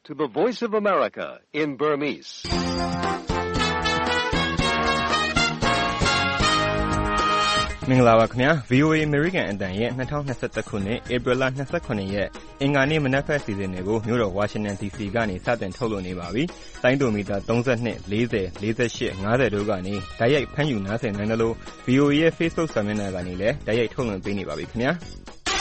to the Voice of America in Burmese. ။မင်္ဂလာပါခင်ဗျာ VOA American အတန်ရဲ့2021ခုနှစ် April 29ရက်အင်္ဂါနေ့မနက်ဖက်စီစဉ်တွေကိုမြို့တော် Washington DC ကနေစတင်ထုတ်လွှင့်နေပါပြီ။တိုင်းဒိုမီတာ32 40 48 50တို့ကနေတိုက်ရိုက်ဖမ်းယူနားဆင်နိုင်တယ်လို့ VOA ရဲ့ Facebook စာမျက်နှာကနေလည်းတိုက်ရိုက်ထုတ်လွှင့်ပေးနေပါပြီခင်ဗျာ။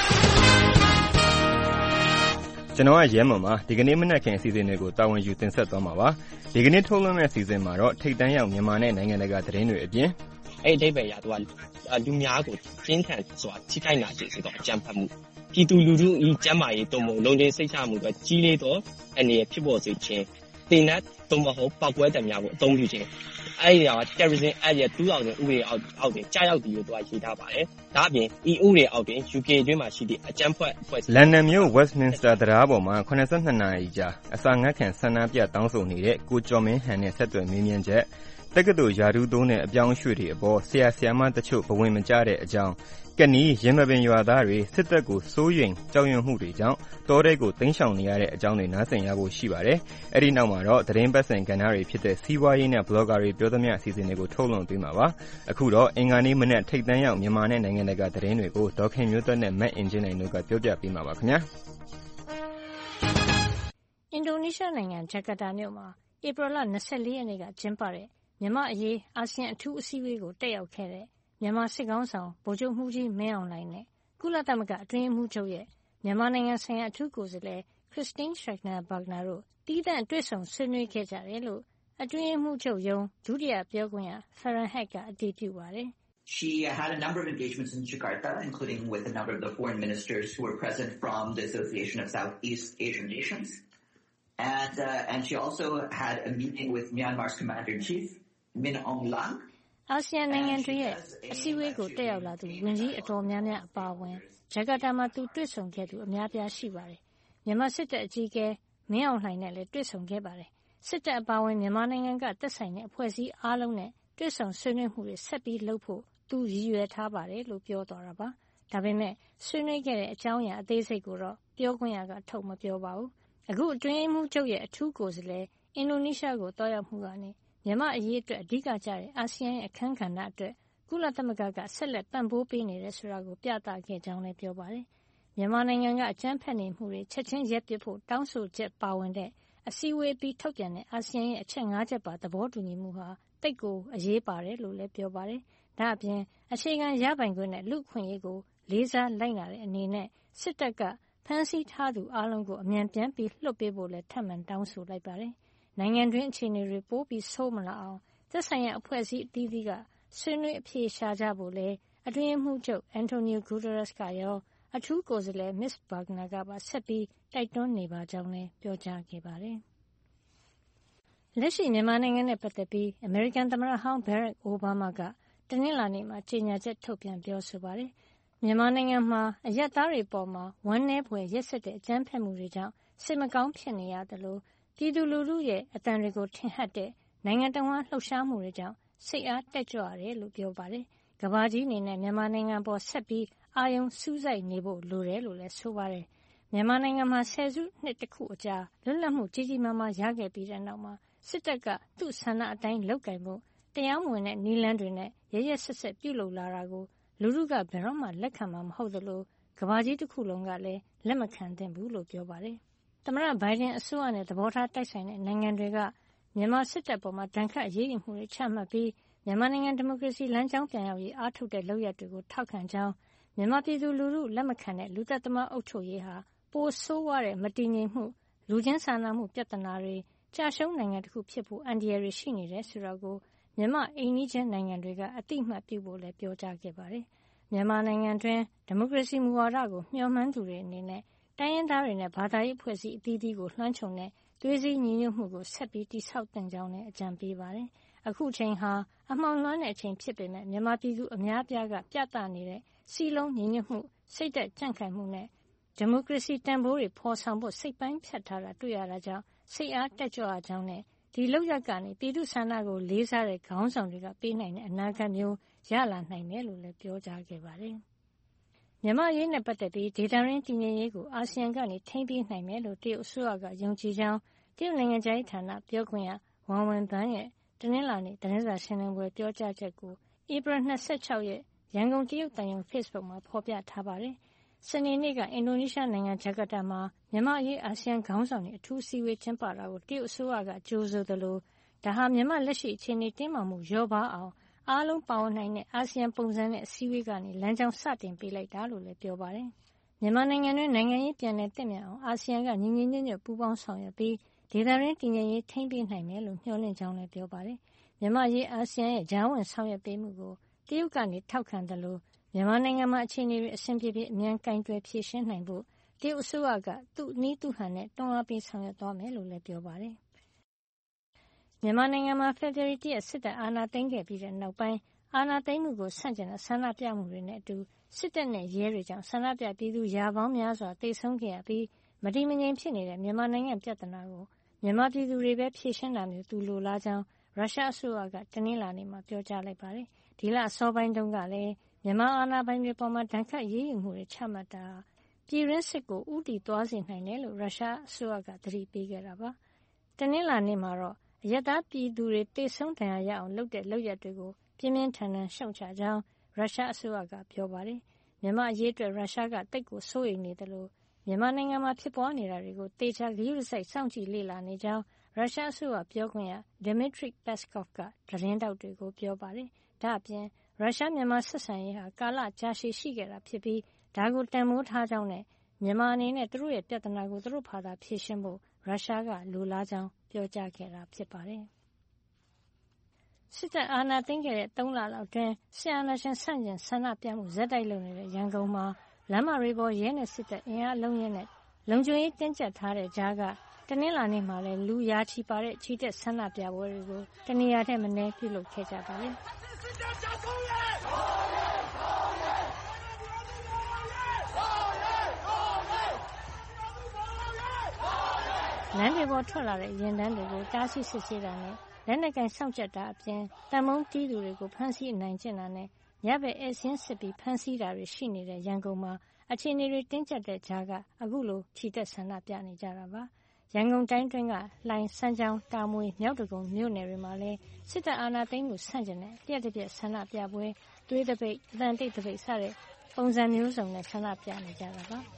ကျွန်တော်ရဲမွန်ပါဒီကနေ့မနက်ခင်းအစီအစဉ်တွေကိုတာဝန်ယူတင်ဆက်သွားမှာပါ။ဒီကနေ့ထုတ်လွှင့်မယ့်အစီအစဉ်မှာတော့ထိပ်တန်းရောက်မြန်မာနဲ့နိုင်ငံတကာသတင်းတွေအပြင်အဲ့ဒီအဓိပ္ပာယ်ရသူကလူများကိုကျင်းထန်ဆိုတာထိခိုက်နာစေဆိုတော့အကြံဖတ်မှုပြည်သူလူထုဤကျန်းမာရေးတုံ့ပုံလုံခြုံစိတ်ချမှုတွေကြီးလေးတော့အနေနဲ့ဖြစ်ပေါ်စေခြင်းတင်တဲ့တုံ့မဟုတ်ပောက်ကွဲတယ်များကိုအသုံးပြုခြင်းအဲ့ဒီက terrorism act ရဲ့2000ဥပဒေအောက်တွင်ကြားရောက်ပြီးတော့ရေးထားပါတယ်ဒါအပြင်ဤဥပဒေအောက်တွင် UK အတွင်းမှာရှိတဲ့အကြမ်းဖက်အဖွဲ့လန်ဒန်မြို့ Westminster တရားပေါ်မှာ82နာရီကြာအစာငတ်ခံဆန္ဒပြတောင်းဆိုနေတဲ့ကိုကျော်မင်းဟန်နဲ့ဆက်သွယ်မေးမြန်းချက်တက္ကသိုလ်ယာတုသုံးတဲ့အပြောင်းအရွှေ့တွေအပေါ်ဆရာဆရာမတချို့ဘဝင်မကျတဲ့အကြောင်းကနီးရင်မပင်ရွာသားတွေစစ်တပ်ကိုစိုးရိမ်ကြောက်ရွံ့မှုတွေကြောင့်တောထဲကိုတိမ်းရှောင်နေရတဲ့အကြောင်းတွေနားဆင်ရဖို့ရှိပါတယ်။အဲ့ဒီနောက်မှာတော့သတင်းပတ်စင်ကဏ္ဍတွေဖြစ်တဲ့စီးပွားရေးနဲ့ဘလော့ဂါတွေပြောသမျှအစီအစဉ်တွေကိုထုတ်လွှင့်ပေးမှာပါ။အခုတော့အင်္ဂါနေ့မနက်ထိပ်တန်းရောက်မြန်မာနဲ့နိုင်ငံတကာသတင်းတွေကိုဒေါက်ခင်မျိုးသက်နဲ့မတ်အင်ဂျင်နိုင်တို့ကပြောပြပေးမှာပါခင်ဗျာ။အင်ဒိုနီးရှားနိုင်ငံဂျကာတာမြို့မှာဧပြီလ24ရက်နေ့ကကျင်းပတဲ့မြန်မာအရေးအာဆီယံအထူးအစည်းအဝေးကိုတက်ရောက်ခဲ့တဲ့မြန်မာစစ်ကောင်ဆောင်ဗိုလ်ချုပ်မှုကြီးမင်းအောင်လှိုင်နဲ့ကုလသမဂ္ဂအတွင်းရေးမှူးချုပ်ရဲ့မြန်မာနိုင်ငံဆိုင်ရာအထူးကိုယ်စားလှယ် Christine Schraner Burgener တို့တီးသန့်တွေ့ဆုံဆွေးနွေးခဲ့ကြတယ်လို့အတွင်းရေးမှူးချုပ်ရုံးဒုတိယပြောခွင့်ရ Farhan Haq ကအတည်ပြုပါတယ်။ She had a number of engagements in Jakarta, including with a number of the foreign ministers who were present from the Association of Southeast Asian Nations. And she also had a meeting with Myanmar's Commander-in-Chief, Min Aung Hlaing. အာဆီယံနိုင်ငံတွေရဲ့အစည်းအဝေးကိုတက်ရောက်လာသူဝန်ကြီးအတော်များများအပါအဝင်ဂျကာတာမှာသူတွေ့ဆုံခဲ့သူအများပြားရှိပါတယ်။မြန်မာစစ်တပ်အကြီးအကဲမင်းအောင်လှိုင်နဲ့လည်းတွေ့ဆုံခဲ့ပါတယ်။စစ်တပ်အပါအဝင်မြန်မာနိုင်ငံကသက်ဆိုင်တဲ့အဖွဲ့အစည်းအားလုံးနဲ့တွေ့ဆုံဆွေးနွေးမှုတွေဆက်ပြီးလုပ်ဖို့သူရည်ရွယ်ထားပါတယ်လို့ပြောသွားတာပါ။ဒါပေမဲ့ဆွေးနွေးခဲ့တဲ့အကြောင်းအရာအသေးစိတ်ကိုတော့ပြောခွင့်ရကထုတ်မပြောပါဘူး။အခုအတွင်းရေးမှူးချုပ်ရဲ့အထူးကိုယ်စားလှယ်အင်ဒိုနီးရှားကိုတွားရောက်မှုကနေမြန်မာအရေးအတွက်အဓိကကျတဲ့အာဆီယံရဲ့အခန်းကဏ္ဍအတွက်ကုလသမဂ္ဂကဆက်လက်ပံ့ပိုးပေးနေတယ်ဆိုတာကိုပြသခဲ့ကြောင်းလည်းပြောပါတယ်။မြန်မာနိုင်ငံကအကြမ်းဖက်နေမှုတွေချက်ချင်းရပ်ပစ်ဖို့တောင်းဆိုချက်ပါဝင်တဲ့အစည်းအဝေးပြီးထုတ်ပြန်တဲ့အာဆီယံရဲ့အချက်၅ချက်ပါသဘောတူညီမှုဟာတိတ်ကိုအရေးပါတယ်လို့လည်းပြောပါတယ်။ဒါ့အပြင်အခြေခံရပိုင်ခွင့်နဲ့လူ့အခွင့်အရေးကိုလေးစားလိုက်နာတဲ့အနေနဲ့စစ်တပ်ကဖမ်းဆီးထားသူအားလုံးကိုအမြန်ပြန်ပြီးလွှတ်ပေးဖို့လည်းထပ်မံတောင်းဆိုလိုက်ပါတယ်။နိုင်ငံတွင်းအခြေအနေတွေပိုပြီးဆိုးမလာအောင်သက်ဆိုင်ရာအဖွဲ့အစည်းအသီးသီးကဆွေးနွေးအဖြေရှာကြဖို့လည်းအတွင်းရေးမှူးချုပ် Antonio Guterres ကရောအထူးကိုယ်စားလှယ် Ms. Burgener ကပါဆက်ပြီးတိုက်တွန်းနေပါကြောင်းလည်းပြောကြားခဲ့ပါတယ်။လက်ရှိမြန်မာနိုင်ငံနဲ့ပတ်သက်ပြီးအမေရိကန်သမ္မတဟောင်း Barack Obama ကတနင်္လာနေ့မှာကြေညာချက်ထုတ်ပြန်ပြောဆိုပါတယ်။မြန်မာနိုင်ငံမှာအရပ်သားတွေပေါ်မှာဝမ်းနည်းဖွယ်ရက်စက်တဲ့အကြမ်းဖက်မှုတွေကြောင့်စိတ်မကောင်းဖြစ်နေရတယ်လို့ပြည်သူလူထုရဲ့အသံတွေကိုထင်ဟပ်တဲ့နိုင်ငံတော်လှုပ်ရှားမှုတွေကြောင့်စိတ်အားတက်ကြွရတယ်လို့ပြောပါတယ်။ကမ္ဘာကြီးအနေနဲ့မြန်မာနိုင်ငံပေါ်ဆက်ပြီးအာရုံစူးစိုက်နေဖို့လိုတယ်လို့လည်းဆိုပါတယ်။မြန်မာနိုင်ငံမှာဆယ်စုနှစ်တခုအကြာလွတ်လပ်မှုကြီးကြီးမားမားရခဲ့ပြီးတဲ့နောက်မှာစစ်တပ်ကသူ့ဆန္ဒအတိုင်းလုပ်ကိုင်ဖို့တရားမဝင်တဲ့နည်းလမ်းတွေနဲ့ရရဆက်ဆက်ပြုလုပ်လာတာကိုလူထုကဘယ်တော့မှလက်ခံမှာမဟုတ်သလိုကမ္ဘာကြီးတစ်ခုလုံးကလည်းလက်မခံသင့်ဘူးလို့ပြောပါတယ်။သမ္မတဘိုင်ဒန်အစိုးရနဲ့သဘောထားတိုက်ဆိုင်တဲ့နိုင်ငံတွေကမြန်မာစစ်တပ်ပေါ်ဒဏ်ခတ်အရေးယူမှုတွေချမှတ်ပြီးမြန်မာနိုင်ငံဒီမိုကရေစီလမ်းကြောင်းပြန်ရောက်ရေးအားထုတ်တဲ့လုပ်ရပ်တွေကိုထောက်ခံကြောင်းမြန်မာပြည်သူလူထုလက်မခံတဲ့လူသတ်သမားအုပ်ချုပ်ရေးဟာပိုဆိုးဝါးတဲ့မတည်ငြိမ်မှုလူချင်းစာနာမှုပြဿနာတွေကြာရှုံးနိုင်ငံတစ်ခုဖြစ်ဖို့အန္တရာယ်တွေရှိနေတယ်ဆိုတာကိုမြန်မာအိမ်နီးချင်းနိုင်ငံတွေကအတိအမှတ်ပြုဖို့လည်းပြောကြားခဲ့ပါတယ်။မြန်မာနိုင်ငံတွင်းဒီမိုကရေစီမူဝါဒကိုမျှော်မှန်းသူတွေအနေနဲ့တိုင်းရင်းသားတွေနဲ့ဘာသာရေးအဖွဲ့အစည်းအသီးသီးကိုလွှမ်းခြုံတဲ့သွေးစည်းညီညွတ်မှုကိုဆက်ပြီးတည်ဆောက်သင့်ကြောင်းလည်းအကြံပေးပါတယ်။အခုချိန်ဟာအမှောင်လွှမ်းတဲ့အချိန်ဖြစ်ပေမဲ့မြန်မာပြည်သူအများအပြားကပြသနေတဲ့စီးလုံးညီညွတ်မှုစိတ်သက်ကြံ့ခိုင်မှုနဲ့ဒီမိုကရေစီတန်ဖိုးတွေဖော်ဆောင်ဖို့စိတ်ပိုင်းဖြတ်ထားတာတွေ့ရတာကြောင့်စိတ်အားတက်ကြွရကြောင်းနဲ့ဒီလောက်ရကနေပြည်သူဆန္ဒကိုလေးစားတဲ့ခေါင်းဆောင်တွေကပေးနိုင်တဲ့အနာဂတ်မျိုးရလာနိုင်တယ်လို့လည်းပြောကြားခဲ့ပါတယ်။မြန်မာအရေးနဲ့ပတ်သက်ပြီးဒေသရင်းတည်ငြိမ်ရေးကိုအာဆီယံကနေထိန်းပေးနိုင်မယ်လို့တရုတ်အစိုးရကယုံကြည်ကြောင်းတရုတ်နိုင်ငံခြားရေးဌာနပြောခွင့်ရဝမ်ဝန်ဘန်ရဲ့တနင်္လာနေ့သတင်းစာရှင်းလင်းပွဲပြောကြားချက်ကိုဧပြီ26 ရက်ရန်ကုန်တရုတ်သံရုံး Facebook မှာဖော်ပြထားပါတယ်။စနေနေ့ကအင်ဒိုနီးရှားနိုင်ငံဂျကာတာမှာမြန်မာ့အရေးအာဆီယံခေါင်းဆောင်တွေအထူးအစည်းအဝေးကျင်းပတာကိုတရုတ်အစိုးရကကြိုဆိုသလိုဒါဟာမြန်မာလက်ရှိအခြေအနေတင်းမာမှုလျော့ပါးအောင်အားလုံးပါဝင်နိုင်တဲ့အာဆီယံပုံစံနဲ့အစည်းအဝေးကနေလမ်းကြောင်းစတင်ပေးလိုက်တာလို့လည်းပြောပါတယ်။မြန်မာနိုင်ငံတွင်းနိုင်ငံရေးပြန်လည်သင့်မြတ်အောင်အာဆီယံကညီညီညွတ်ညွတ်ပူးပေါင်းဆောင်ရွက်ပြီးဒေသတွင်းတည်ငြိမ်ရေးထိန်းပေးနိုင်မယ်လို့မျှော်လင့်ကြောင်းလည်းပြောပါတယ်။မြန်မာရေးအာဆီယံရဲ့ကြားဝင်ဆောင်ရွက်ပေးမှုကိုတရုတ်ကနေထောက်ခံသလိုမြန်မာနိုင်ငံမှာအခြေအနေတွေအဆင်ပြေပြေအမြန်ကိုင်တွယ်ဖြေရှင်းနိုင်ဖို့တရုတ်အစိုးရကသူ့နည်းသူ့ဟန်နဲ့တွန်းအားပေးဆောင်ရွက်သွားမယ်လို့လည်းပြောပါတယ်။မြန်မာနိုင်ငံမှာဖေဖော်ဝါရီလ 1 ရက်စစ်တပ်အာဏာသိမ်းခဲ့ပြီးတဲ့နောက်ပိုင်းအာဏာသိမ်းမှုကိုဆန့်ကျင်တဲ့ဆန္ဒပြမှုတွေနဲ့အတူစစ်တပ်နဲ့ရဲတွေကြောင့်ဆန္ဒပြပြည်သူရာပေါင်းများစွာသေဆုံးခဲ့ရပြီးမတည်မငြိမ်ဖြစ်နေတဲ့မြန်မာနိုင်ငံပြဿနာကိုမြန်မာပြည်သူတွေပဲဖြေရှင်းတာမျိုးသူလိုလားကြောင်းရုရှားအစိုးရကတနင်္လာနေ့မှာပြောကြားလိုက်ပါတယ်။ဒီလအစောပိုင်းတုန်းကလည်းမြန်မာအာဏာပိုင်တွေပေါ်ဒဏ်ခတ်အရေးယူမှုတွေချမှတ်တာပြည်တွင်းစစ်ကိုဦးတည်သွားစေနိုင်တယ်လို့ရုရှားအစိုးရကသတိပေးခဲ့တာပါ။တနင်္လာနေ့မှာတော့အရပ်သားပြည်သူတွေသေဆုံးဒဏ်ရာရအောင်လုပ်တဲ့လုပ်ရပ်တွေကိုပြင်းပြင်းထန်ထန်ရှုတ်ချကြောင်းရုရှားအစိုးရကပြောပါတယ်။မြန်မာအရေးအတွက်ရုရှားကသိပ်ကိုစိုးရိမ်နေတယ်လို့မြန်မာနိုင်ငံမှာဖြစ်ပွားနေတာတွေကိုသေချာဂရုတစိုက်စောင့်ကြည့်လေ့လာနေကြောင်းရုရှားအစိုးရပြောခွင့်ရ Dmitry Peskov ကသတင်းထောက်တွေကိုပြောပါတယ်။ဒါ့အပြင်ရုရှားမြန်မာဆက်ဆံရေးဟာကာလကြာရှည်ရှိခဲ့တာဖြစ်ပြီးဒါကိုတန်ဖိုးထားကြောင်းနဲ့မြန်မာအနေနဲ့သူတို့ရဲ့ပြဿနာကိုသူတို့ဘာသာဖြေရှင်းဖို့ရုရှားကလိုလားကြောင်းပြောကြားခဲ့တာဖြစ်ပါတယ်။စစ်တပ်အာဏာသိမ်းခဲ့တဲ့3 လလောက်တွင်စစ်အာဏာရှင်ဆန့်ကျင်ဆန္ဒပြမှုဇက်တိုက်လုပ်နေတဲ့ရန်ကုန်မှာလမ်းမတွေပေါ်ရဲနဲ့စစ်တပ်အင်အားအလုံးရင်းနဲ့လုံခြုံရေးတင်းကျပ်ထားတဲ့ကြားကတနင်္လာနေ့မှာလည်းလူရာချီပါတဲ့ချီတက်ဆန္ဒပြပွဲတွေကိုတနေရာထက်မနည်းပြုလုပ်ခဲ့ကြပါတယ်။လမ်းတွေပေါ်ထွက်လာတဲ့ယာဉ်တန်းတွေကိုတားဆီးစစ်ဆေးတာနဲ့လက်နက်ကင်စောင့်ကြပ်တာအပြင်တံမုန်းတီးသူတွေကိုဖမ်းဆီးအနိုင်ကျင့်တာနဲ့ညဘက်ဧည့်စာရင်းစစ်ပြီးဖမ်းဆီးတာတွေရှိနေတဲ့ရန်ကုန်မှာအခြေအနေတွေတင်းကျပ်တဲ့ကြားကအခုလိုချီတက်ဆန္ဒပြနေကြတာပါ။ရန်ကုန်တိုင်းတွင်းကလှိုင်စမ်းချောင်းတာမွေမြောက်ဒဂုံမြို့နယ်တွေမှာလည်းစစ်တပ်အာဏာသိမ်းမှုဆန့်ကျင်တဲ့လျှက်တစ်ပြက်ဆန္ဒပြပွဲသွေးသပိတ်အသံတိတ်သပိတ်စတဲ့ပုံစံမျိုးစုံနဲ့ဆန္ဒပြနေကြတာပါ။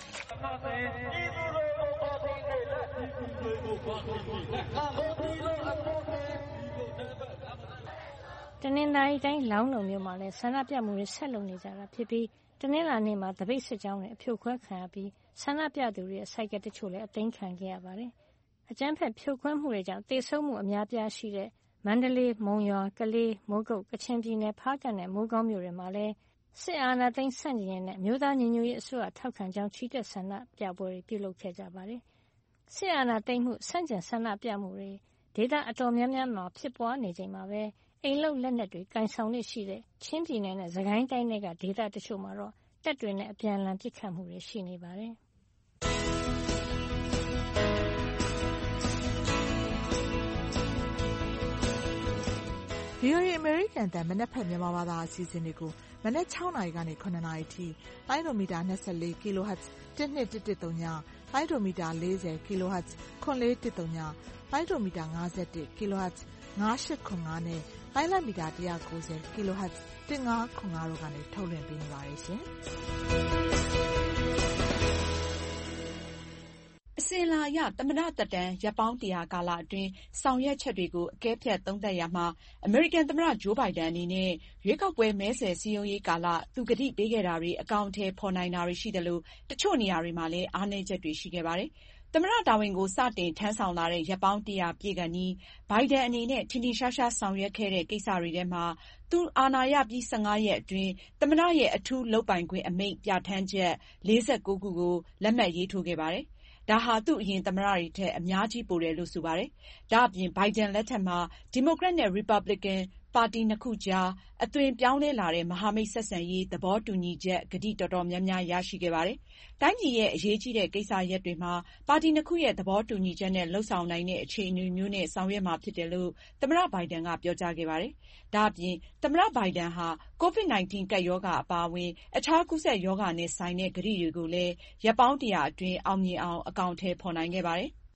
တနင်္သာရီတိုင်းလောင်းလုံမြို့မှာလည်းဆန္ဒပြမှုတွေဆက်လုပ်နေကြတာဖြစ်ပြီးတနင်္လာနေ့မှာသပိတ်စစ်ကြောင်းတွေအဖြိုခွဲခံရပြီးဆန္ဒပြသူတွေရဲ့ဆိုင်ကယ်တချို့လည်းအသိမ်းခံခဲ့ရပါတယ်။အကြမ်းဖက်ဖြိုခွဲမှုတွေကြောင့်သေဆုံးမှုအများပြားရှိတဲ့မန္တလေးမုံရွာကလေးမိုးကုတ်ကချင်ပြည်နယ်ဖားကန့်နဲ့မိုးကောင်းမြို့တွေမှာလည်းစစ်အာဏာသိမ်းဆန့်ကျင်ရေးနဲ့မြို့သားညီညွတ်ရေးအစိုးရထောက်ခံကြောင်းချီတက်ဆန္ဒပြပွဲတွေပြုလုပ်ခဲ့ကြပါတယ်။စစ်အာဏာသိမ်းမှုဆန့်ကျင်ဆန္ဒပြမှုတွေဒေသအတော်များများမှာဖြစ်ပွားနေချိန်မှာပဲအိမ်လုံလက်နက်တွေကင်ဆောင်နေရှိတဲ့ချင်းပြည်နယ်နဲ့စကိုင်းတိုင်းတွေကဒေသတချို့မှာတော့တပ်တွေနဲ့အပြန်အလှန်ပစ်ခတ်မှုတွေရှိနေပါတယ်။ VOA အမေရိကန်အသံမနက်ဖြန်မြန်မာဘာသာအစီအစဉ်တွေကိုမနက်6 နာရီကနေ9 နာရီထိလိုင်းဒိုမီတာ24 kHz 12110လိုင်းဒိုမီတာ40 kHz 9410လိုင်းဒိုမီတာ51 kHz 9805နဲ့လိုင်းလမီတာ190 kHz 1505တို့ကနေထုတ်လွှင့်ပေးနေပါတယ်ရှင်။အစဉ်အလာအရသမ္မတသက်တမ်းရက်ပေါင်း100ကာလအတွင်းဆောင်ရွက်ချက်တွေကိုအကဲဖြတ်သုံးသပ်ရာမှာအမေရိကန်သမ္မတဂျိုးဘိုင်ဒန်အနေနဲ့ရွေးကောက်ပွဲမဲဆွယ်စည်းရုံးရေးကာလသူကတိပေးခဲ့တာတွေအကောင်အထည်ဖော်နိုင်တာတွေရှိသလိုတချို့နေရာတွေမှာလည်းအားနည်းချက်တွေရှိခဲ့ပါတယ်။သမ္မတတာဝန်ကိုစတင်ထမ်းဆောင်လာတဲ့ရက်ပေါင်း100ပြည့်ခါနီးဘိုင်ဒန်အနေနဲ့ထင်ထင်ရှားရှားဆောင်ရွက်ခဲ့တဲ့ကိစ္စတွေထဲမှာသူအာဏာရပြီး15ရက်အတွင်းသမ္မတရဲ့အထူးလုပ်ပိုင်ခွင့်အမိန့်ပြဋ္ဌာန်းချက်49ခုကိုလက်မှတ်ရေးထိုးခဲ့ပါတယ်။ဒါဟာသူ့အရင်သမ္မတတွေထက်အများကြီးပိုတယ်လို့ဆိုပါတယ်။ဒါ့အပြင်ဘိုင်ဒန်လက်ထက်မှာဒီမိုကရက်နဲ့ရီပတ်ဘလစ်ကန်ပါတီနှစ်ခုကြားအသွင်ပြောင်းလဲလာတဲ့မဟာမိတ်ဆက်ဆံရေးသဘောတူညီချက်ကတိတော်တော်များများရရှိခဲ့ပါတယ်။တိုင်းပြည်ရဲ့အရေးကြီးတဲ့ကိစ္စရပ်တွေမှာပါတီနှစ်ခုရဲ့သဘောတူညီချက်နဲ့လုပ်ဆောင်နိုင်တဲ့အခြေအနေမျိုးနဲ့ဆောင်ရွက်မှာဖြစ်တယ်လို့သမ္မတဘိုင်ဒန်ကပြောကြားခဲ့ပါတယ်။ဒါ့အပြင်သမ္မတဘိုင်ဒန်ဟာ COVID-19 ကပ်ရောဂါအပါအဝင်အခြားကူးစက်ရောဂါနဲ့ဆိုင်တဲ့ကတိတွေကိုလည်းရက်ပေါင်း100အတွင်းအောင်မြင်အောင်အကောင်အထည်ဖော်နိုင်ခဲ့ပါတယ်။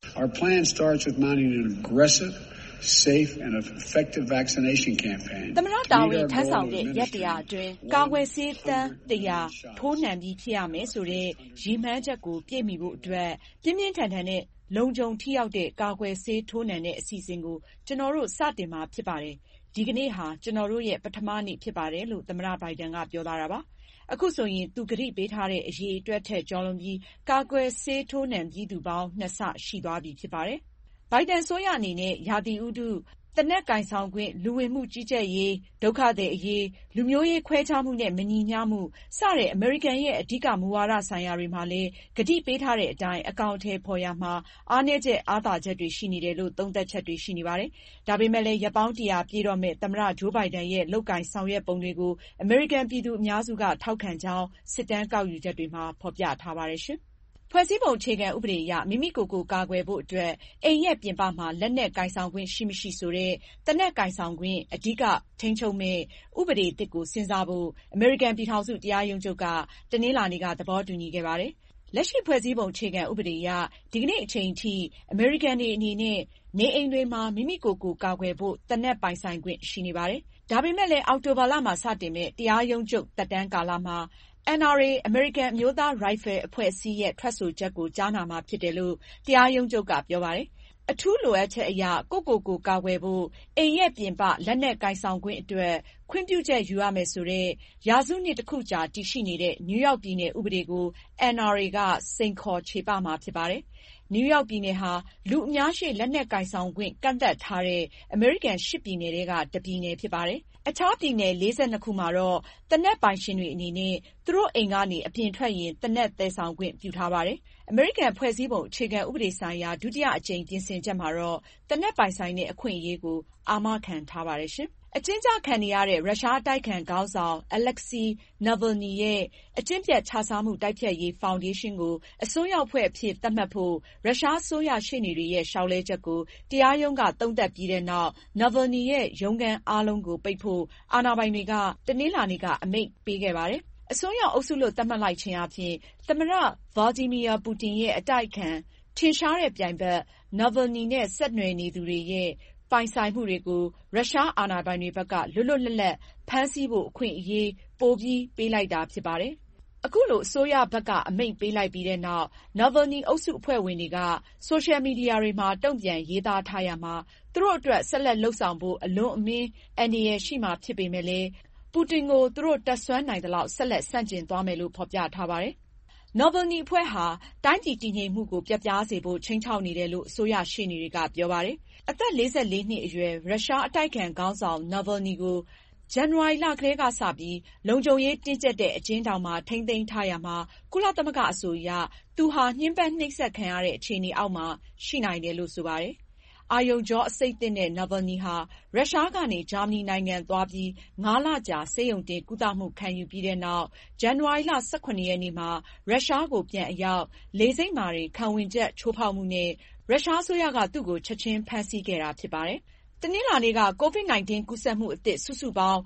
Our plan starts with mounting an aggressive, safe and effective vaccination campaign. သမ္မတတာဝန်ထမ်းဆောင်တဲ့ရက်100အတွင်းကာကွယ်ဆေးသန်း100ထိုးနှံပြီးဖြစ်ရမယ်ဆိုတဲ့ရည်မှန်းချက်ကိုပြည့်မီဖို့အတွက်ပြင်းပြင်းထန်ထန်နဲ့လုံခြုံထိရောက်တဲ့ကာကွယ်ဆေးထိုးနှံတဲ့အစီအစဉ်ကိုကျွန်တော်တို့စတင်မှာဖြစ်ပါတယ်။ဒီကနေ့ဟာကျွန်တော်တို့ရဲ့ပထမနေ့ဖြစ်ပါတယ်လို့သမ္မတဘိုင်ဒန်ကပြောသွားတာပါ။အခုဆိုရင်သူကတိပေးထားတဲ့အရေးအတွက်ထက်ကျော်လွန်ပြီးကာကွယ်ဆေးထိုးနှံပြီးသူပေါင်း2ဆရှိသွားပြီဖြစ်ပါတယ်။ဘိုင်ဒန်အစိုးရအနေနဲ့ရာသီဥတုသေနတ်ကိုင်ဆောင်ခွင့်လူဝင်မှုကြီးကြပ်ရေးဒုက္ခသည်အရေးလူမျိုးရေးခွဲခြားမှုနဲ့မညီမျှမှုစတဲ့အမေရိကန်ရဲ့အဓိကမူဝါဒဆိုင်ရာတွေမှာလည်းကတိပေးထားတဲ့အတိုင်းအကောင်အထည်ဖော်ရမှာအားနည်းချက်အားသာချက်တွေရှိနေတယ်လို့သုံးသပ်ချက်တွေရှိနေပါတယ်။ဒါပေမဲ့လည်းရက်ပေါင်း100ပြည့်တော့မဲ့သမ္မတဂျိုးဘိုင်ဒန်ရဲ့လုပ်ကိုင်ဆောင်ရွက်ပုံတွေကိုအမေရိကန်ပြည်သူအများစုကထောက်ခံကြောင်းစစ်တမ်းကောက်ယူချက်တွေမှာဖော်ပြထားပါတယ်ရှင်။ဖွဲ့စည်းပုံအခြေခံဥပဒေအရမိမိကိုယ်ကိုကာကွယ်ဖို့အတွက်အိမ်ရဲ့ပြင်ပမှာလက်နက်ကိုင်ဆောင်ခွင့်ရှိမရှိဆိုတဲ့သေနတ်ကိုင်ဆောင်ခွင့်အဓိကထိန်းချုပ်မဲ့ဥပဒေသစ်ကိုစဉ်းစားဖို့အမေရိကန်ပြည်ထောင်စုတရားရုံးချုပ်ကတနင်္လာနေ့ကသဘောတူညီခဲ့ပါတယ်။လက်ရှိဖွဲ့စည်းပုံအခြေခံဥပဒေအရဒီကနေ့အချိန်ထိအမေရိကန်တွေအနေနဲ့နေအိမ်တွေမှာမိမိကိုယ်ကိုကာကွယ်ဖို့သေနတ်ပိုင်ဆိုင်ခွင့်ရှိနေပါတယ်။ဒါပေမဲ့လည်းအောက်တိုဘာလမှာစတင်မဲ့တရားရုံးချုပ်သက်တမ်းကာလမှာNRA အမေရိကန်အမျိုးသားရိုင်ဖယ်အဖွဲ့အစည်းရဲ့ထွက်ဆိုချက်ကိုကြားနာမှာဖြစ်တယ်လို့တရားရုံးချုပ်ကပြောပါတယ်။အထူးလိုအပ်ချက်အရကိုယ့်ကိုယ်ကိုကာကွယ်ဖို့အိမ်ရဲ့ပြင်ပလက်နက်ကိုင်ဆောင်ခွင့်အတွက်ခွင့်ပြုချက်ယူရမယ်ဆိုတဲ့ရာစုနှစ်တစ်ခုကြာတည်ရှိနေတဲ့နယူးယောက်ပြည်နယ်ဥပဒေကို NRA ကစိန်ခေါ်ခြေပမှာဖြစ်ပါတယ်။နယူးယောက်ပြည်နယ်ဟာလူအများရှိလက်နက်ကိုင်ဆောင်ခွင့်ကန့်သတ်ထားတဲ့အမေရိကန်10ပြည်နယ်ထဲကတစ်ပြည်နယ်ဖြစ်ပါတယ်။အခြားပြည်နယ်42ခုမှာတော့သေနတ်ပိုင်ရှင်တွေအနေနဲ့သူတို့အိမ်ကနေအပြင်ထွက်ရင်သေနတ်သယ်ဆောင်ခွင့်ပြုထားပါတယ်။အမေရိကန်ဖွဲ့စည်းပုံအခြေခံဥပဒေဆိုင်ရာဒုတိယအကြိမ်ပြင်ဆင်ချက်မှာတော့သေနတ်ပိုင်ဆိုင်တဲ့အခွင့်အရေးကိုအာမခံထားပါတယ်ရှင်။အကျဉ်းချခံနေရတဲ့ရုရှားအတိုက်အခံခေါင်းဆောင် Alexei Navalny ရဲ့အကျင့်ပျက်ခြစားမှုတိုက်ဖျက်ရေးဖောင်ဒေးရှင်းကိုအစွန်းရောက်အဖွဲ့အဖြစ်သတ်မှတ်ဖို့ရုရှားအစိုးရရှေ့နေတွေရဲ့လျှောက်လဲချက်ကိုတရားရုံးကသုံးသပ်ပြီးတဲ့နောက် Navalny ရဲ့ရုံးခန်းအားလုံးကိုပိတ်ဖို့အာဏာပိုင်တွေကတနင်္လာနေ့ကအမိန့်ပေးခဲ့ပါတယ်။အစွန်းရောက်အုပ်စုလို့သတ်မှတ်လိုက်ခြင်းအပြင်သမ္မတ Vladimir Putin ရဲ့အတိုက်အခံထင်ရှားတဲ့ပြိုင်ဘက် Navalny နဲ့ဆက်နွယ်နေသူတွေရဲ့ပိုင်ဆိုင်မှုတွေကိုရုရှားအာဏာပိုင်တွေဘက်ကလွတ်လွတ်လပ်လပ်ဖမ်းဆီးဖို့အခွင့်အရေးပိုပြီးပေးလိုက်တာဖြစ်ပါတယ်။အခုလိုအစိုးရဘက်ကအမိန့်ပေးလိုက်ပြီးတဲ့နောက် Navalny အုပ်စုအဖွဲ့ဝင်တွေကဆိုရှယ်မီဒီယာတွေမှာတုံ့ပြန်ရေးသားထားရမှာသူတို့အတွက်ဆက်လက်လှုပ်ဆောင်ဖို့အလွန်အမင်းအန္တရာယ်ရှိမှာဖြစ်ပေမဲ့လည်းပူတင်ကိုသူတို့တက်ဆွမ်းနိုင်သလောက်ဆက်လက်ဆန့်ကျင်သွားမယ်လို့ဖော်ပြထားပါတယ်။ Navalny အဖွဲ့ဟာတိုင်းပြည်တည်ငြိမ်မှုကိုပျက်ပြားစေဖို့ခြိမ်းခြောက်နေတယ်လို့အစိုးရရှေ့နေတွေကပြောပါတယ်။အသက်44နှစ်အရွယ်ရုရှားအတိုက်အခံခေါင်းဆောင် Navalny ကိုဇန်နဝါရီလကတည်းကစပြီးလုံခြုံရေးတင်းကျပ်တဲ့အကျဉ်းထောင်မှာထိန်းသိမ်းထားရာမှာကုလသမဂ္ဂအဆိုအရသူဟာညှဉ်းပန်းနှိပ်စက်ခံရတဲ့အခြေအနေအောက်မှာရှိနိုင်တယ်လို့ဆိုပါတယ်။အာရုံကြောအဆိပ်သင့်တဲ့ Navalny ဟာရုရှားကနေဂျာမနီနိုင်ငံသွားပြီး5လကြာဆေးရုံတင်ကုသမှုခံယူပြီးတဲ့နောက်ဇန်နဝါရီလ18ရက်နေ့မှာရုရှားကိုပြန်အရောက်လေဆိပ်မှာခံဝင်ချက်ချိုးဖောက်မှုနဲ့ရုရှားအစိုးရကသူ့ကိုချက်ချင်းဖမ်းဆီးခဲ့တာဖြစ်ပါတယ်။တနင်္လာနေ့က COVID-19 ကူးစက်မှုအသစ်စုစုပေါင်း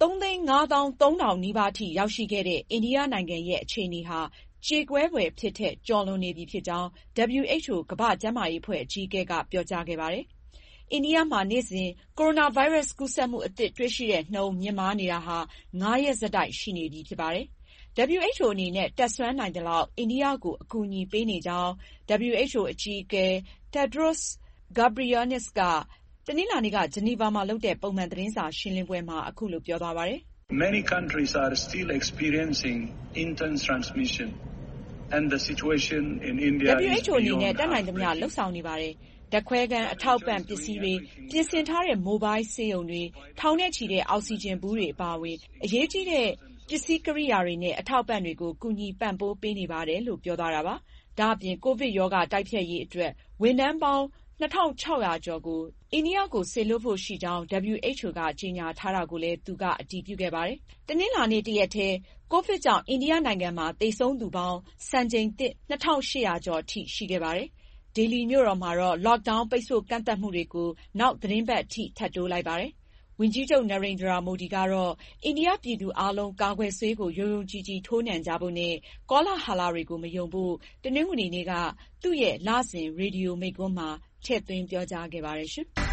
3,53,000 နီးပါးထိရောက်ရှိခဲ့တဲ့အိန္ဒိယနိုင်ငံရဲ့အခြေအနေဟာကြေကွဲဖွယ်ဖြစ်ထက်ကျော်လွန်နေပြီဖြစ်ကြောင်း WHO ကမ္ဘာ့ကျန်းမာရေးအဖွဲ့အကြီးအကဲကပြောကြားခဲ့ပါတယ်။အိန္ဒိယမှာနေ့စဉ်ကိုရိုနာဗိုင်းရပ်စ်ကူးစက်မှုအသစ်တွေ့ရှိတဲ့နှုန်းမြင့်မားနေတာဟာ9 ရက်ဆက်တိုက်ရှိနေပြီဖြစ်ပါတယ်။ WHO အနေနဲ့တက်ဆွမ်းနိုင်သလောက်အိန္ဒိယကိုအကူအညီပေးနေကြောင်း WHO အကြီးအကဲ Tedros Ghebreyesus ကတနင်္လာနေ့ကဂျနီဗာမှာလုပ်တဲ့ပုံမှန်သတင်းစာရှင်းလင်းပွဲမှာအခုလိုပြောသွားပါတယ်။ Many countries are still experiencing intense transmission and the situation in India WHO အနေနဲ့တတ်နိုင်သမျှလှုပ်ဆောင်နေပါတယ်။ဓာတ်ခွဲခန်းအထောက်ပံ့ပစ္စည်းတွေပြင်ဆင်ထားတဲ့မိုဘိုင်းဆေးရုံတွေထောင်နဲ့ချီတဲ့အောက်ဆီဂျင်ဘူးတွေအပါအဝင်အရေးကြီးတဲ့ပစ္စည်းကိရိယာတွေနဲ့အထောက်ပံ့တွေကိုကူညီပံ့ပိုးပေးနေပါတယ်လို့ပြောသွားတာပါ။ဒါအပြင်ကိုဗစ်ရောဂါတိုက်ဖျက်ရေးအတွက်ဝန်ထမ်းပေါင်း2,600 ကျော်ကိုအိန္ဒိယကိုစေလွှတ်ဖို့ရှိကြောင်း WHO ကကြေညာထားတာကိုလည်းသူကအတည်ပြုခဲ့ပါတယ်။တနင်္လာနေ့တရက်ထဲကိုဗစ်ကြောင့်အိန္ဒိယနိုင်ငံမှာသေဆုံးသူပေါင်းစံချိန်သစ် 2,800 ကျော်အထိရှိခဲ့ပါတယ်။ဒေလီမြို့တော်မှာတော့ Lockdown ပိတ်ဆို့ကန့်သတ်မှုတွေကိုနောက်သတင်းပတ်အထိထပ်တိုးလိုက်ပါတယ်။ဝန်ကြီးချုပ် Narendra Modi ကတော့ အိန္ဒိယပြည်သူအားလုံးကာကွယ်ဆေးကို ယုံယုံကြည်ကြည်ထိုးနှံကြဖို့နဲ့ ကောလဟလတွေကိုမယုံဖို့ တနင်္ဂနွေနေ့က သူ့ရဲ့လစဉ် ရေဒီယိုမိန့်ခွန်းမှာ ထည့်သွင်းပြောကြားခဲ့ပါတယ်ရှင်။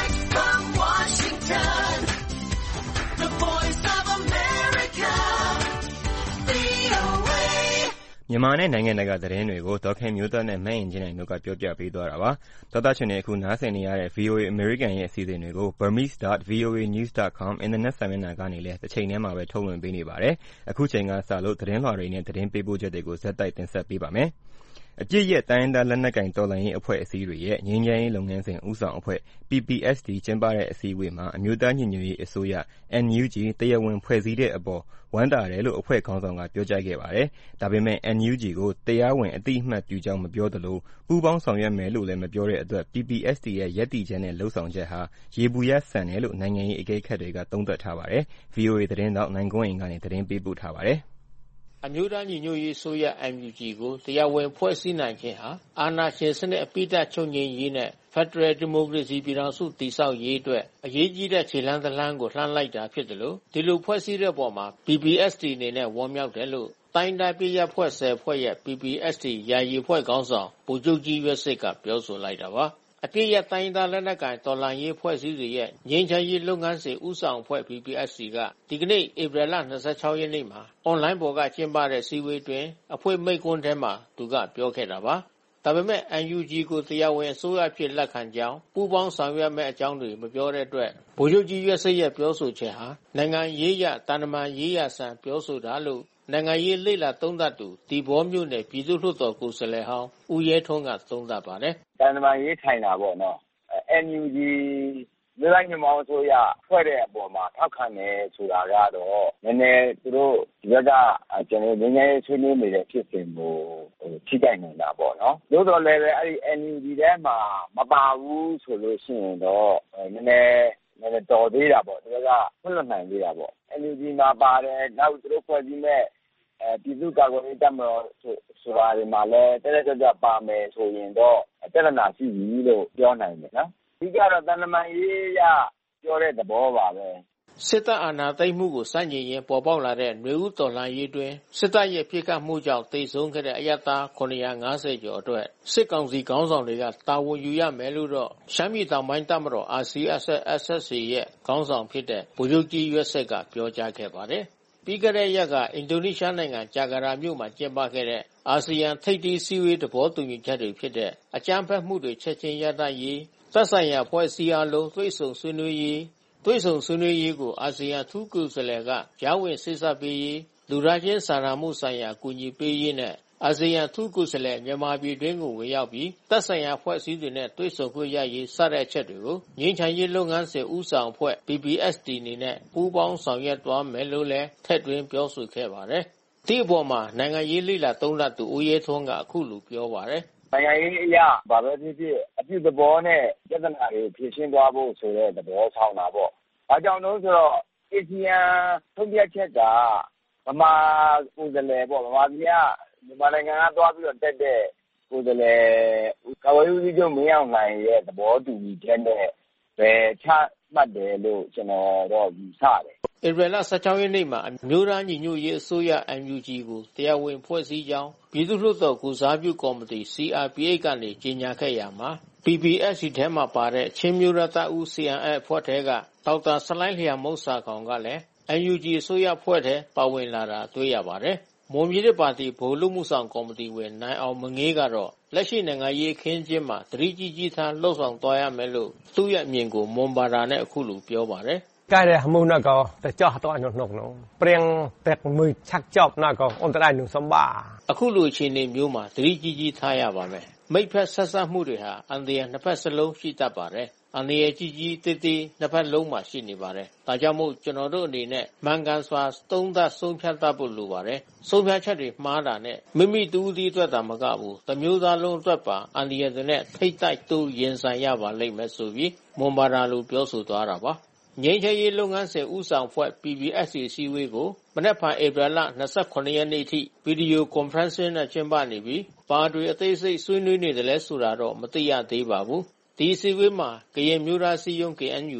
မြန်မာနဲ့နိုင်ငံတကာသတင်းတွေကိုဒေါ်ခင်မျိုးသက်နဲ့မအင်ကြင်းနိုင်တို့ကပြောပြပေးသွားတာပါ။သောတာရှင်တွေအခုနားဆင်နေရတဲ့ VOA American ရဲ့အစီအစဉ်တွေကို burmese.voanews.com အင်တာနက်စာမျက်နှာကနေလည်းတစ်ချိန်တည်းမှာပဲထုတ်လွှင့်ပေးနေပါတယ်။အခုချိန်ကစလို့သတင်းလွှာတွေနဲ့သတင်းပေးပို့ချက်တွေကိုဇက်တိုက်တင်ဆက်ပေးပါမယ်။အပြည့်ရဲ့တိုင်းရင်းသားလက်နက်ကိုင်တော်လှန်ရေးအဖွဲ့အစည်းတွေရဲ့ငြိမ်းချမ်းရေးလုပ်ငန်းစဉ်ဦးဆောင်အဖွဲ့ PPST ကျင်းပတဲ့အစည်းအဝေးမှာအမျိုးသားညီညွတ်ရေးအစိုးရ NUG တရားဝင်ဖွဲ့စည်းတဲ့အပေါ်ဝမ်းသာတယ်လို့အဖွဲ့ခေါင်းဆောင်ကပြောကြားခဲ့ပါတယ်။ဒါပေမဲ့ NUG ကိုတရားဝင်အသိအမှတ်ပြုကြောင်းမပြောသလိုပူးပေါင်းဆောင်ရွက်မယ်လို့လည်းမပြောတဲ့အတွက် PPST ရဲ့ရပ်တည်ချက်နဲ့လုပ်ဆောင်ချက်ဟာယေဘုယျဆန်တယ်လို့နိုင်ငံရေးအကဲခတ်တွေကသုံးသပ်ထားပါတယ်။ VOA သတင်းတောက်နိုင်ကွန်းအိမ်ကနေသတင်းပေးပို့ထားပါတယ်။အမျိုးသားညီညွတ်ရေးအစိုးရ NUG ကိုတရားဝင်ဖွဲ့စည်းနိုင်ခြင်းဟာအာဏာရှင်စနစ်အပိဓာတ်ချုပ်ငြိမ်းရေးနဲ့ဖက်ဒရယ်ဒီမိုကရေစီပြည်ထောင်စုတည်ဆောက်ရေးအတွက်အရေးကြီးတဲ့ခြေလှမ်းတစ်လှမ်းကိုလှမ်းလိုက်တာဖြစ်တယ်လို့ဒီလိုဖွဲ့စည်းတဲ့ပေါ်မှာ PPST အနေနဲ့ဝမ်းမြောက်တယ်လို့တိုင်းတိုင်းပြည်ရပ်ဖွဲ့10ဖွဲ့ရဲ့ PPST ယာယီဖွဲ့ခေါင်းဆောင်ဗိုလ်ချုပ်ကြီးရွက်စစ်ကပြောဆိုလိုက်တာပါအပြည့်ရတိုင်းသားလက်နက်ကိုင်တော်လှန်ရေးဖွဲ့စည်းတွေရဲ့ငြိမ်းချမ်းရေးလုပ်ငန်းစဉ်ဦးဆောင်အဖွဲ့ PPSC ကဒီကနေ့ဧပြီလ26ရက်နေ့မှာအွန်လိုင်းပေါ်ကကျင်းပတဲ့စည်းဝေးတွင်အဖွဲ့မိန့်ခွန်းထဲမှာသူကပြောခဲ့တာပါဒါပေမဲ့ NUG ကိုတရားဝင်အစိုးရအဖြစ်လက်ခံကြောင်းပူးပေါင်းဆောင်ရွက်မဲ့အကြောင်းတွေမပြောတဲ့အတွက်ဗိုလ်ချုပ်ကြီးရွက်စစ်ရဲ့ပြောဆိုချက်ဟာနိုင်ငံရေးရတန်တမာရေးရဆန်ပြောဆိုတာလို့နိုင်ငံရေးလေ့လာသုံးသပ်သူဒီဘောမျိုးနဲ့ပြည်သူ့လွှတ်တော်ကိုယ်စားလှယ်ဟောင်းဦးရဲထွန်းကသုံးသပ်ပါတယ်တန်တမာရေးထိုင်တာပေါ့နော်NUG လူတိုင်းမြန်မာအစိုးရဖွဲ့တဲ့အပေါ်မှာထောက်ခံတယ်ဆိုတာကတော့နည်းနည်းသူတို့ဒီဘက်ကကျွန်တော်ငြိမ်းချမ်းရေးဆွေးနွေးနေတဲ့ဖြစ်စဉ်ကိုထိခိုက်နေတာပေါ့နော်သို့တော်လည်းပဲအဲ့ဒီ NUG ထဲမှာမပါဘူးဆိုလို့ရှိရင်တော့နည်းနည်းတော်သေးတာပေါ့ဒီဘက်ကဖွင့်လွှတ်နိုင်သေးတာပေါ့NUG မှာပါတယ်နောက်သူတို့ဖွဲ့စည်းမဲ့ပြည်သူ့ကာကွယ်ရေးတပ်မတော်ဆိုတာဒီမှာလဲတက်တက်ကြွပါမယ်ဆိုရင်တော့ပြဿနာရှိပြီလို့ပြောနိုင်တယ်နော်ဒီကတော့တန်တမာရေးရပြောတဲ့သဘောပါပဲစစ်တပ်အာဏာသိမ်းမှုကိုစန့်ကျင်ရင်းပေါ်ပေါက်လာတဲ့ຫນွေဦးတော်လှန်ရေးတွင်စစ်တပ်ရဲ့ပြစ်ခတ်မှုကြောင့်တိုက်ဆုံခဲ့တဲ့အရပ်သား950ကျော်အတွက်စစ်ကောင်စီခေါင်းဆောင်တွေကတာဝန်ယူရမယ်လို့တော့ရှမ်းပြည်တောင်ပိုင်းတပ်မတော် RCSS/SSA ရဲ့ခေါင်းဆောင်ဖြစ်တဲ့ဗိုလ်ချုပ်ကြီးရွက်ဆက်ကပြောကြားခဲ့ပါတယ်ပြီးခဲ့တဲ့ရက်ကအင်ဒိုနီးရှားနိုင်ငံဂျာကာတာမြို့မှာကျင်းပခဲ့တဲ့အာဆီယံထိပ်သီးစည်းဝေးသဘောတူညီချက်တွေဖြစ်တဲ့အကြမ်းဖက်မှုတွေချက်ချင်းရပ်တန့်ရေးသက်ဆိုင်ရာဖွဲ့စည်းအားလုံးတွေ့ဆုံဆွေးနွေးရေးကိုအာဆီယံထူးကိုယ်စားလှယ်ကကြားဝင်စစ်ဆေးပေးရေးလူသားချင်းစာနာမှုဆိုင်ရာအကူအညီပေးရေးနဲ့အာဆီယံထူးကိုယ်စားလှယ်မြန်မာပြည်တွင်းကိုဝင်ရောက်ပြီးသက်ဆိုင်ရာဖွဲ့စည်းတွေနဲ့တွေ့ဆုံခွင့်ရရေးစတဲ့အချက်တွေကိုငြိမ်းချမ်းရေးလုပ်ငန်းစဉ်ဦးဆောင်အဖွဲ့ PPST အနေနဲ့ပူးပေါင်းဆောင်ရွက်သွားမယ်လို့လည်းထည့်သွင်းပြောဆိုခဲ့ပါတယ်။ဒီအပေါ်မှာနိုင်ငံရေးလေ့လာသုံးသပ်သူဦးရဲထွန်းကအခုလိုပြောပါတယ်။နိုင်ငံရေးအရာဘာပဲဖြစ်ဖြစ်အပြုသဘောနဲ့ပြဿနာတွေဖြေရှင်းသွားဖို့ဆိုတဲ့သဘောဆောင်တာပေါ့။ဘာကြောင့်လို့ဆိုတော့အာဆီယံထုတ်ပြချက်ကဗမာကိုယ်စားလှယ်ပေါ့ဗမာပြည်ကမြန်မာနိုင်ငံကသွားပြီးတော့တက်တဲ့ကိုယ်စားလှယ်ကာဝေးဦးစီးချုပ်မင်းအောင်လှိုင်ရဲ့သဘောတူညီချက်နဲ့ပဲချမှတ်တယ်လို့ကျွန်တော်တော့ယူဆတယ်ဧပြီလ16ရက်နေ့မှာအမျိုးသားညီညွတ်ရေးအစိုးရ NUG ကိုတရားဝင်ဖွဲ့စည်းကြောင်းပြည်သူ့လွှတ်တော်ကိုစားပြုကော်မတီ CRPH ကနေကြေညာခဲ့ရာမှာ PPSC ထဲမှာပါတဲ့ချင်းမျိုးရတပ်ဦး CNF ဖွဲ့ထဲကဒေါက်တာဆလိုင်းလျံမုတ်စာကောင်ကလည်း NUG အစိုးရဖွဲ့ထဲပါဝင်လာတာတွေ့ရပါတယ်။မွန်ပြည်သစ်ပါတီဗဟိုလူမှုဆောင်ကော်မတီဝင်နိုင်အောင်မငေးကတော့လက်ရှိနိုင်ငံရေးအခင်းအကျင်းမှာသတိကြီးထားလှုပ်ဆောင်သွားရမယ်လို့သူ့ရဲ့အမြင်ကိုမွန်ဘာသာနဲ့အခုလိုပြောပါတယ်။ကဲတဲ့မှုနကောတကြောက်တော့နှုတ်နော်ပရင်တက်มือชักจอบနကောအွန်တရိုင်းနုစမ်ဘာအခုလိုအခြေအနေမျိုးမှာသတိကြီးထားရပါမယ်။မိတ်ဖက်ဆက်ဆက်မှုတွေဟာအန်ဒီယာနှစ်ဖက်စလုံးရှိတတ်ပါတယ်။အန်ဒီယာကြီးတေးသေးနှစ်ဖက်လုံးမှာရှိနေပါတယ်။ဒါကြောင့်မို့ကျွန်တော်တို့အနေနဲ့မှန်ကန်စွာသုံးသပ်ဆုံးဖြတ်တတ်ဖို့လိုပါတယ်။ဆုံးဖြတ်ချက်တွေမှားတာနဲ့မိမိတူဦးသီးအတွက်တာမကဘူး။တမျိုးသားလုံးအတွက်ပါအန်ဒီယာတွေနဲ့ထိတ်တိုက်တူရင်ဆိုင်ရပါလိမ့်မယ်ဆိုပြီးမွန်ဘာသာလိုပြောဆိုသွားတာပါ။ငြိမ်းချမ်းရေးလုပ်ငန်းစဉ်ဦးဆောင်ဖွဲ့ PPSC စည်းဝေးကိုမနက်ဖြန်ဧပြီလ28ရက်နေ့အထိဗီဒီယိုကွန်ဖရင့်စနဲ့ကျင်းပနေပြီးဘာတွေအသေးစိတ်ဆွေးနွေးနေတယ်လဲဆိုတာတော့မသိရသေးပါဘူး။ဒီစည်းဝေးမှာကရင်မျိုးသားစည်းရုံး KNU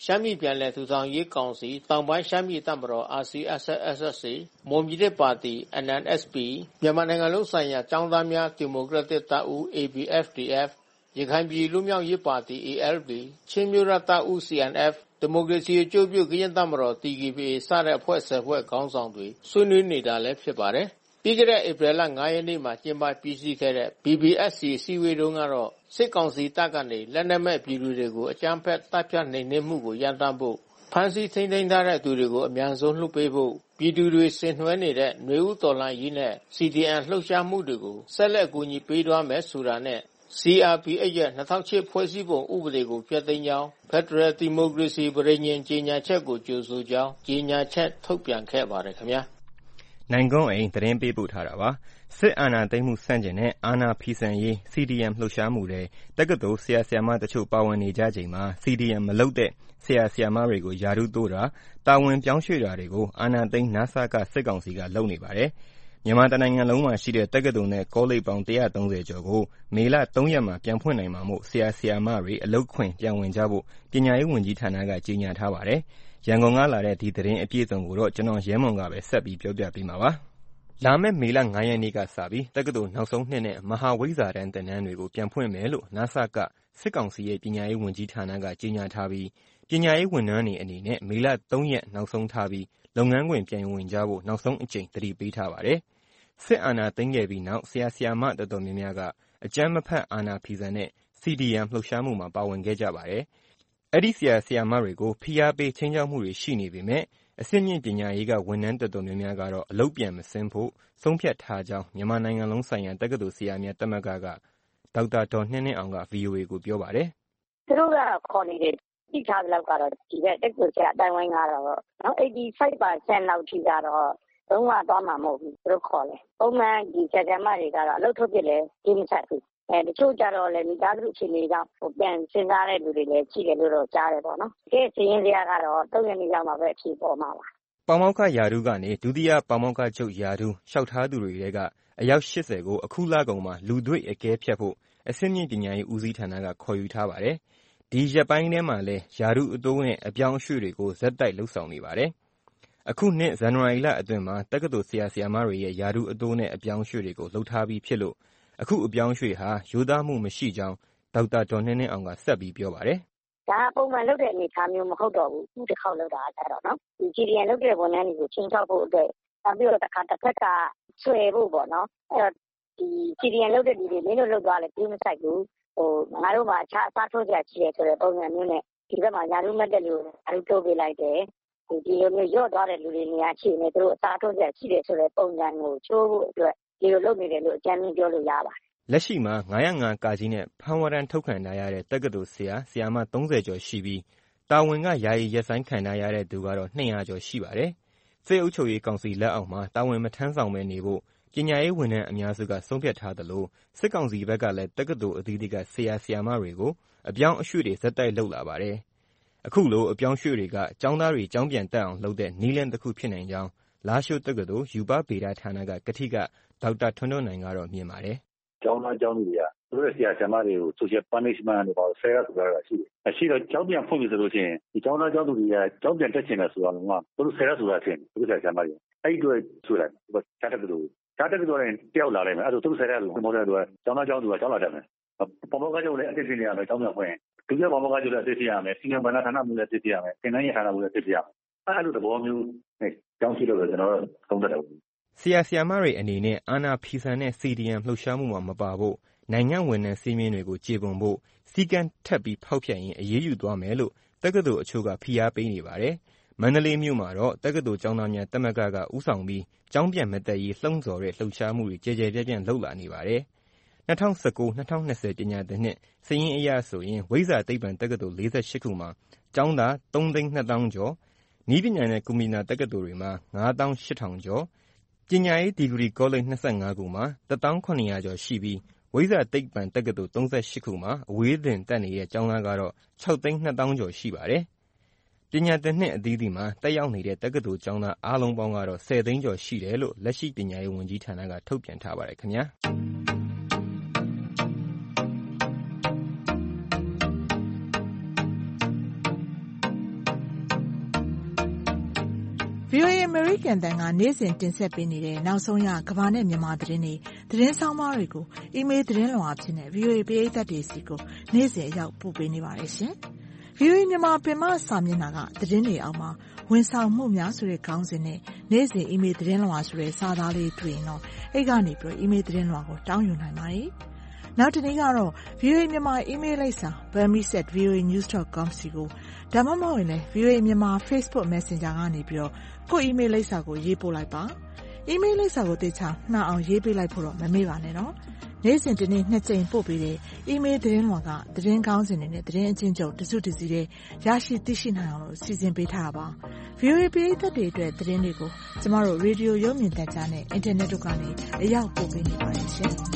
ရှမ်းပြည်ပြန်လည်ထူထောင်ရေးကောင်စီတောင်ပိုင်းရှမ်းပြည်တပ်မတော် RCSS/SSA မွန်ပြည်သစ်ပါတီ NNSP မြန်မာနိုင်ငံလုံးဆိုင်ရာကျောင်းသားများဒီမိုကရက်တစ်တပ်ဦး ABFDF ရခိုင်ပြည်လူမျိုးရေးပါတီ ALP ချင်းမျိုးရတပ်ဦး CNF ဒီမိုကရေစီအကျိုးပြုကရင်တပ်မတော် DKBA စတဲ့အဖွဲ့10ဖွဲ့ခေါင်းဆောင်တွေဆွေးနွေးနေတာလည်းဖြစ်ပါတယ်။ပြီးခဲ့တဲ့ဧပြီလ9ရက်နေ့မှာကျင်းပပြီးစီးခဲ့တဲ့ BBSC စည်းဝေးတုန်းကတော့စစ်ကောင်စီတပ်ကနေလက်နက်မဲ့ပြည်သူတွေကိုအကြမ်းဖက်တပ်ဖြတ်နှိမ်နင်းမှုကိုရပ်တန့်ဖို့ဖမ်းဆီးထိန်းသိမ်းထားတဲ့သူတွေကိုအမြန်ဆုံးလွှတ်ပေးဖို့ပြည်သူတွေဆင်နွှဲနေတဲ့နွေဦးတော်လှန်ရေးနဲ့ CDM လှုပ်ရှားမှုတွေကိုဆက်လက်ကူညီပေးသွားမယ်ဆိုတာနဲ့CRPH ရဲ့2008ဖွဲ့စည်းပုံဥပဒေကိုဖျက်သိမ်းကြောင်းဖက်ဒရယ်ဒီမိုကရေစီပြည်ညင်ကြေညာချက်ကိုကြိုဆိုကြောင်းကြေညာချက်ထုတ်ပြန်ခဲ့ပါတယ်ခင်ဗျာနိုင်ကုန်းအိမ်သတင်းပေးပို့ထားတာပါစစ်အာဏာသိမ်းမှုဆန့်ကျင်တဲ့အာဏာဖီဆန်ရေး CDM လှုပ်ရှားမှုတွေတက္ကသိုလ်ဆရာဆရာမတချို့ပါဝင်နေကြချိန်မှာ CDM မလုပ်တဲ့ဆရာဆရာမတွေကိုယာရုတိုးတာတာဝန်ပြောင်းရွှေ့တာတွေကိုအာဏာသိမ်းနစကစစ်ကောင်စီကလုပ်နေပါတယ်မြန်မာတနိုင်ငံလုံးမှာရှိတဲ့တက္ကသိုလ်နဲ့ကောလိပ်ပေါင်း130ကျော်ကိုမေလ3ရက်မှာပြန်ဖွင့်နိုင်မှာမို့ဆရာဆရာမတွေအလုပ်ခွင်ပြန်ဝင်ကြဖို့ပညာရေးဝန်ကြီးဌာနကကြေညာထားပါတယ်။ရန်ကုန်ကလာတဲ့ဒီသတင်းအပြည့်အစုံကိုတော့ကျွန်တော်ရဲမွန်ကပဲဆက်ပြီးပြောပြပေးမှာပါ။လာမယ့်မေလ9ရက်နေ့ကစပြီးတက္ကသိုလ်နောက်ဆုံးနှစ်နဲ့မဟာဝိဇ္ဇာတန်းသင်တန်းတွေကိုပြန်ဖွင့်မယ်လို့နစကစစ်ကောင်စီရဲ့ပညာရေးဝန်ကြီးဌာနကကြေညာထားပြီးပညာရေးဝန်ထမ်းတွေအနေနဲ့မေလ3ရက်နောက်ဆုံးထားပြီးလုပ်ငန်းခွင်ပြန်ဝင်ကြဖို့နောက်ဆုံးအကြိမ်သတိပေးထားပါတယ်။စစ်အာဏာသိမ်းခဲ့ပြီးနောက်ဆရာဆရာမတော်တော်များများကအကြမ်းမဖက်အာဏာဖီဆန်တဲ့ CDM လှုပ်ရှားမှုမှာပါဝင်ခဲ့ကြပါတယ်။အဲ့ဒီဆရာဆရာမတွေကိုဖိအားပေးချင်းချောက်မှုတွေရှိနေပေမဲ့အစစ်မြင့်ပညာရေးကဝန်ထမ်းတော်တော်များများကတော့အလုပ်ပြန်မဆင်းဖို့ဆုံးဖြတ်ထားကြောင်းမြန်မာနိုင်ငံလုံးဆိုင်ရာတက္ကသိုလ်ဆရာများတက်မကဒေါက်တာဒေါ်နှင်းနှင်းအောင်က VOA ကိုပြောပါတယ်။သူတို့ကခေါ်နေတယ်သိထားတဲ့လောက်ကတော့ဒီဘက်တက္ကသိုလ်ဆရာအတိုင်းဝိုင်းကတော့နော် 85% လောက်ထိကတော့လုံးဝသွားမှာမဟုတ်ဘူးသူတို့ခေါ်တယ်ပုံမှန်ဒီဆရာမတွေကတော့အလုပ်ထုတ်ပြလဲဒီမဆက်ဘူးတချို့ကြတော့လည်းမိသားစုအခြေအနေကြောင့်ပြန်စဉ်းစားတဲ့လူတွေလည်းရှိတယ်လို့တော့ကြားတယ်ပေါ့နော်ကဲစရင်စရာကတော့3ရက်နေ့လောက်မှပဲအဖြေပေါ်မှာပါပေါမောက္ခယာတုကနေဒုတိယပေါမောက္ခချုပ်ယာတုလျှောက်ထားသူတွေကအယောက်80ကိုအခုလကုန်မှာလူတွေ့အကဲဖြတ်ဖို့အစစ်မြင့်ပညာရေးဦးစီးဌာနကခေါ်ယူထားပါတယ်ဒီရက်ပိုင်းထဲမှာလဲယာတုအတိုးနဲ့အပြောင်းအရွှေ့တွေကိုဇက်တိုက်လှုပ်ဆောင်နေပါတယ်အခုနှစ်ဇန်နဝါရီလအတွင်းမှာတက္ကသိုလ်ဆရာဆရာမတွေရဲ့ယာတုအတိုးနဲ့အပြောင်းအရွှေ့တွေကိုလှုပ်ထားပြီးဖြစ်လို့အခုအပြောင်းအရွှေ့ဟာရိုးသားမှုမရှိကြောင်းဒေါက်တာဒေါ်နှင်းနှင်းအောင်ကဆက်ပြီးပြောပါတယ်ဒါပုံမှန်လုပ်တဲ့အနေအထားမျိုးမဟုတ်တော့ဘူးအခုတစ်ခေါက်လုပ်တာကြတော့နော်ဒီ GDN လုပ်တဲ့ဝန်ထမ်းတွေကိုချင်းချောက်ဖို့အတွက်နောက်ပြီးတော့တစ်ခါတစ်ဖက်ကဆွဲဖို့ပေါ့နော်အဲ့တော့ဒီ GDN လုပ်တဲ့လူတွေမင်းတို့လုပ်သွားလဲပြီးမဆိုင်ဘူးငါတို့မှာအခြားအစားထိုးကြရှိတယ်ဆိုတဲ့ပုံစံမျိုးနဲ့ဒီဘက်မှာညာလူမတ်တဲ့လူတွေတိုးပေးလိုက်တယ်ဒီလိုမျိုးရော့သွားတဲ့လူတွေနေရာရှိနေသူတို့အစားထိုးကြရှိတယ်ဆိုတဲ့ပုံစံကိုချိုးဖို့အတွက်ဒီလိုလုပ်နေတယ်လို့အကြမ်းပြောလို့ရပါတယ်လက်ရှိမှာ905ကာကြီးနဲ့ဖမ်းဝရမ်းထုတ်ခံထားရတဲ့တက္ကသိုလ်ဆရာဆရာမ30ကျော်ရှိပြီးတာဝန်ကယာယီရပ်ဆိုင်းခံထားရတဲ့သူကတော့200ကျော်ရှိပါတယ်စစ်အုပ်ချုပ်ရေးကောင်စီလက်အောက်မှာတာဝန်မထမ်းဆောင်ပဲနေဖို့ပညာရေးဝန်ထမ်းအများစုကဆုံးဖြတ်ထားသလိုစစ်ကောင်စီဘက်ကလည်းတက္ကသိုလ်အသီးသီးကဆရာဆရာမတွေကိုအပြောင်းအရွှေ့တွေဇက်တိုက်လုပ်လာပါတယ်အခုလိုအပြောင်းရွှေ့တွေကကျောင်းသားတွေကျောင်းပြန်တက်အောင်လုပ်တဲ့နည်းလမ်းတစ်ခုဖြစ်နိုင်ကြောင်းလားရှိုးတက္ကသိုလ်ယူပဗေဒဌာနကကထိကဒေါက်တာထွန်းထွန်းနိုင်ကတော့မြင်ပါတယ်ကျောင်းသားကျောင်းသူတွေကသူတို့ဆရာဆရာမတွေကို social punishment တွေပေါ့ဆဲရဆိုတာရှိတယ်။ရှိတော့ကျောင်းပြန်ဖွင့်ပြီဆိုလို့ရှိရင်ဒီကျောင်းသားကျောင်းသူတွေကကျောင်းပြန်တက်ချင်တယ်ဆိုတာကသူတို့ဆဲရဆိုတာဖြစ်တယ်သူတို့ဆရာဆရာမတွေအဲ့ဒီအတွက်ဆိုလိုက်ချားတက်လို့တယောက်လာလိုက်မယ်အဲ့ဒါသူတို့ဆဲရလို့မဟုတ်တဲ့အတွက်ကျောင်းသားကျောင်းသူကကျောင်းလာတက်မယ်ပမောက္ခချုပ်လည်းအသိသိနေရမယ်ကျောင်းပြန်ဖွင့်ဒုတိယပမောက္ခချုပ်လည်းအသိသိရမယ်စီမံဘဏ္ဍာဌာနမှလည်းအသိသိရမယ်သင်တန်းရေးဌာနမှလည်းအသိသိရမယ်အဲ့လိုသဘောမျိုးနဲ့ကျောင်းရှိလို့ကျွန်တော်တို့သုံးသပ်တယ်ဆရာဆရာမတွေအနေနဲ့အာဏာဖီဆန်တဲ့ CDM လှုပ်ရှားမှုမှာမပါဖို့နိုင်ငံဝန်ထမ်းစည်းမျဉ်းတွေကိုကျေပွန်ဖို့စီကံထပ်ပြီးဖောက်ဖျက်ရင်အရေးယူသွားမယ်လို့တက္ကသိုလ်အချို့ကဖိအားပေးနေပါတယ်။မန္တလေးမြို့မှာတော့တက္ကသိုလ်ကျောင်းသားများတက်မကဦးဆောင်ပြီးကျောင်းပြန်မတက်ရေးလှုံ့ဆော်တဲ့လှုပ်ရှားမှုတွေကြဲကြဲပြန့်ပြန့်လုပ်လာနေပါတယ်။2019-2020 ပညာသင်နှစ်စာရင်းအရဆိုရင်ဝိဇ္ဇာသိပ္ပံတက္ကသိုလ်48ခုမှာကျောင်းသား3,200,000 ကျော်နည်းပညာနဲ့ကွန်ပျူတာတက္ကသိုလ်တွေမှာ58,000 ကျော်ပညာရေးဒီဂရီကောလိပ်25ခုမှာ1,700 ကျော်ရှိပြီးဝိဇ္ဇာသိပ္ပံတက္ကသိုလ်38ခုမှာအဝေးသင်တက်နေတဲ့ကျောင်းသားကတော့6,200,000 ကျော်ရှိပါတယ်။ပညာသင်နှစ်အသီးသီးမှာတက်ရောက်နေတဲ့တက္ကသိုလ်ကျောင်းသားအားလုံးပေါင်းကတော့10သိန်းကျော်ရှိတယ်လို့လက်ရှိပညာရေးဝန်ကြီးဌာနကထုတ်ပြန်ထားပါတယ်ခင်ဗျာ။ VOA American တန်ကနေ့စဉ်တင်ဆက်ပေးနေတဲ့နောက်ဆုံးရကမ္ဘာနဲ့မြန်မာသတင်းတွေသတင်းဆောင်မတွေကိုအီးမေးလ်သတင်းလွှာအဖြစ်နဲ့ VOA ပရိသတ်တွေစီကိုနေ့စဉ်အရောက်ပို့ပေးနေပါတယ်ရှင်။ VOA မြန်မာပင်မစာမျက်နှာကသတင်းတွေအောက်မှာဝန်ဆောင်မှုများဆိုတဲ့ခေါင်းစဉ်နဲ့နေ့စဉ်အီးမေးလ်သတင်းလွှာဆိုတဲ့စာသားလေးတွေ့ရင်တော့အဲ့ကနေပြီးအီးမေးလ်သတင်းလွှာကိုတောင်းယူနိုင်ပါတယ်။နောက်တစ်နေ့ကတော့ VOA မြန်မာအီးမေးလ်လိပ်စာ burmese@voanews.com စီကိုဒါမှမဟုတ်ရင်လည်း VOA မြန်မာ Facebook Messenger ကနေပြီးတော့ကိုယ့်အီးမေးလ်လိပ်စာကိုရေးပို့လိုက်ပါ။အီးမေးလ်လိပ်စာကိုတေချာမှန်အောင်ရေးပေးလိုက်ဖို့တော့မမေ့ပါနဲ့နော်။နေ့စဉ်တစ်နေ့2ကြိမ်ပို့ပေးတဲ့အီးမေးလ်သတင်းလွှာကသတင်းကောင်းစဉ်တွေနဲ့သတင်းအချင်းချုပ်တစုတစည်းတွေရရှိသိရှိနိုင်အောင်လို့စီစဉ်ပေးထားတာပါ။ VOA ပရိသတ်တွေအတွက်သတင်းတွေကိုကျမတို့ရေဒီယိုရုပ်မြင်သံကြားနဲ့အင်တာနက်တို့ကနေအရောက်ပို့ပေးနေပါတယ်ရှင်။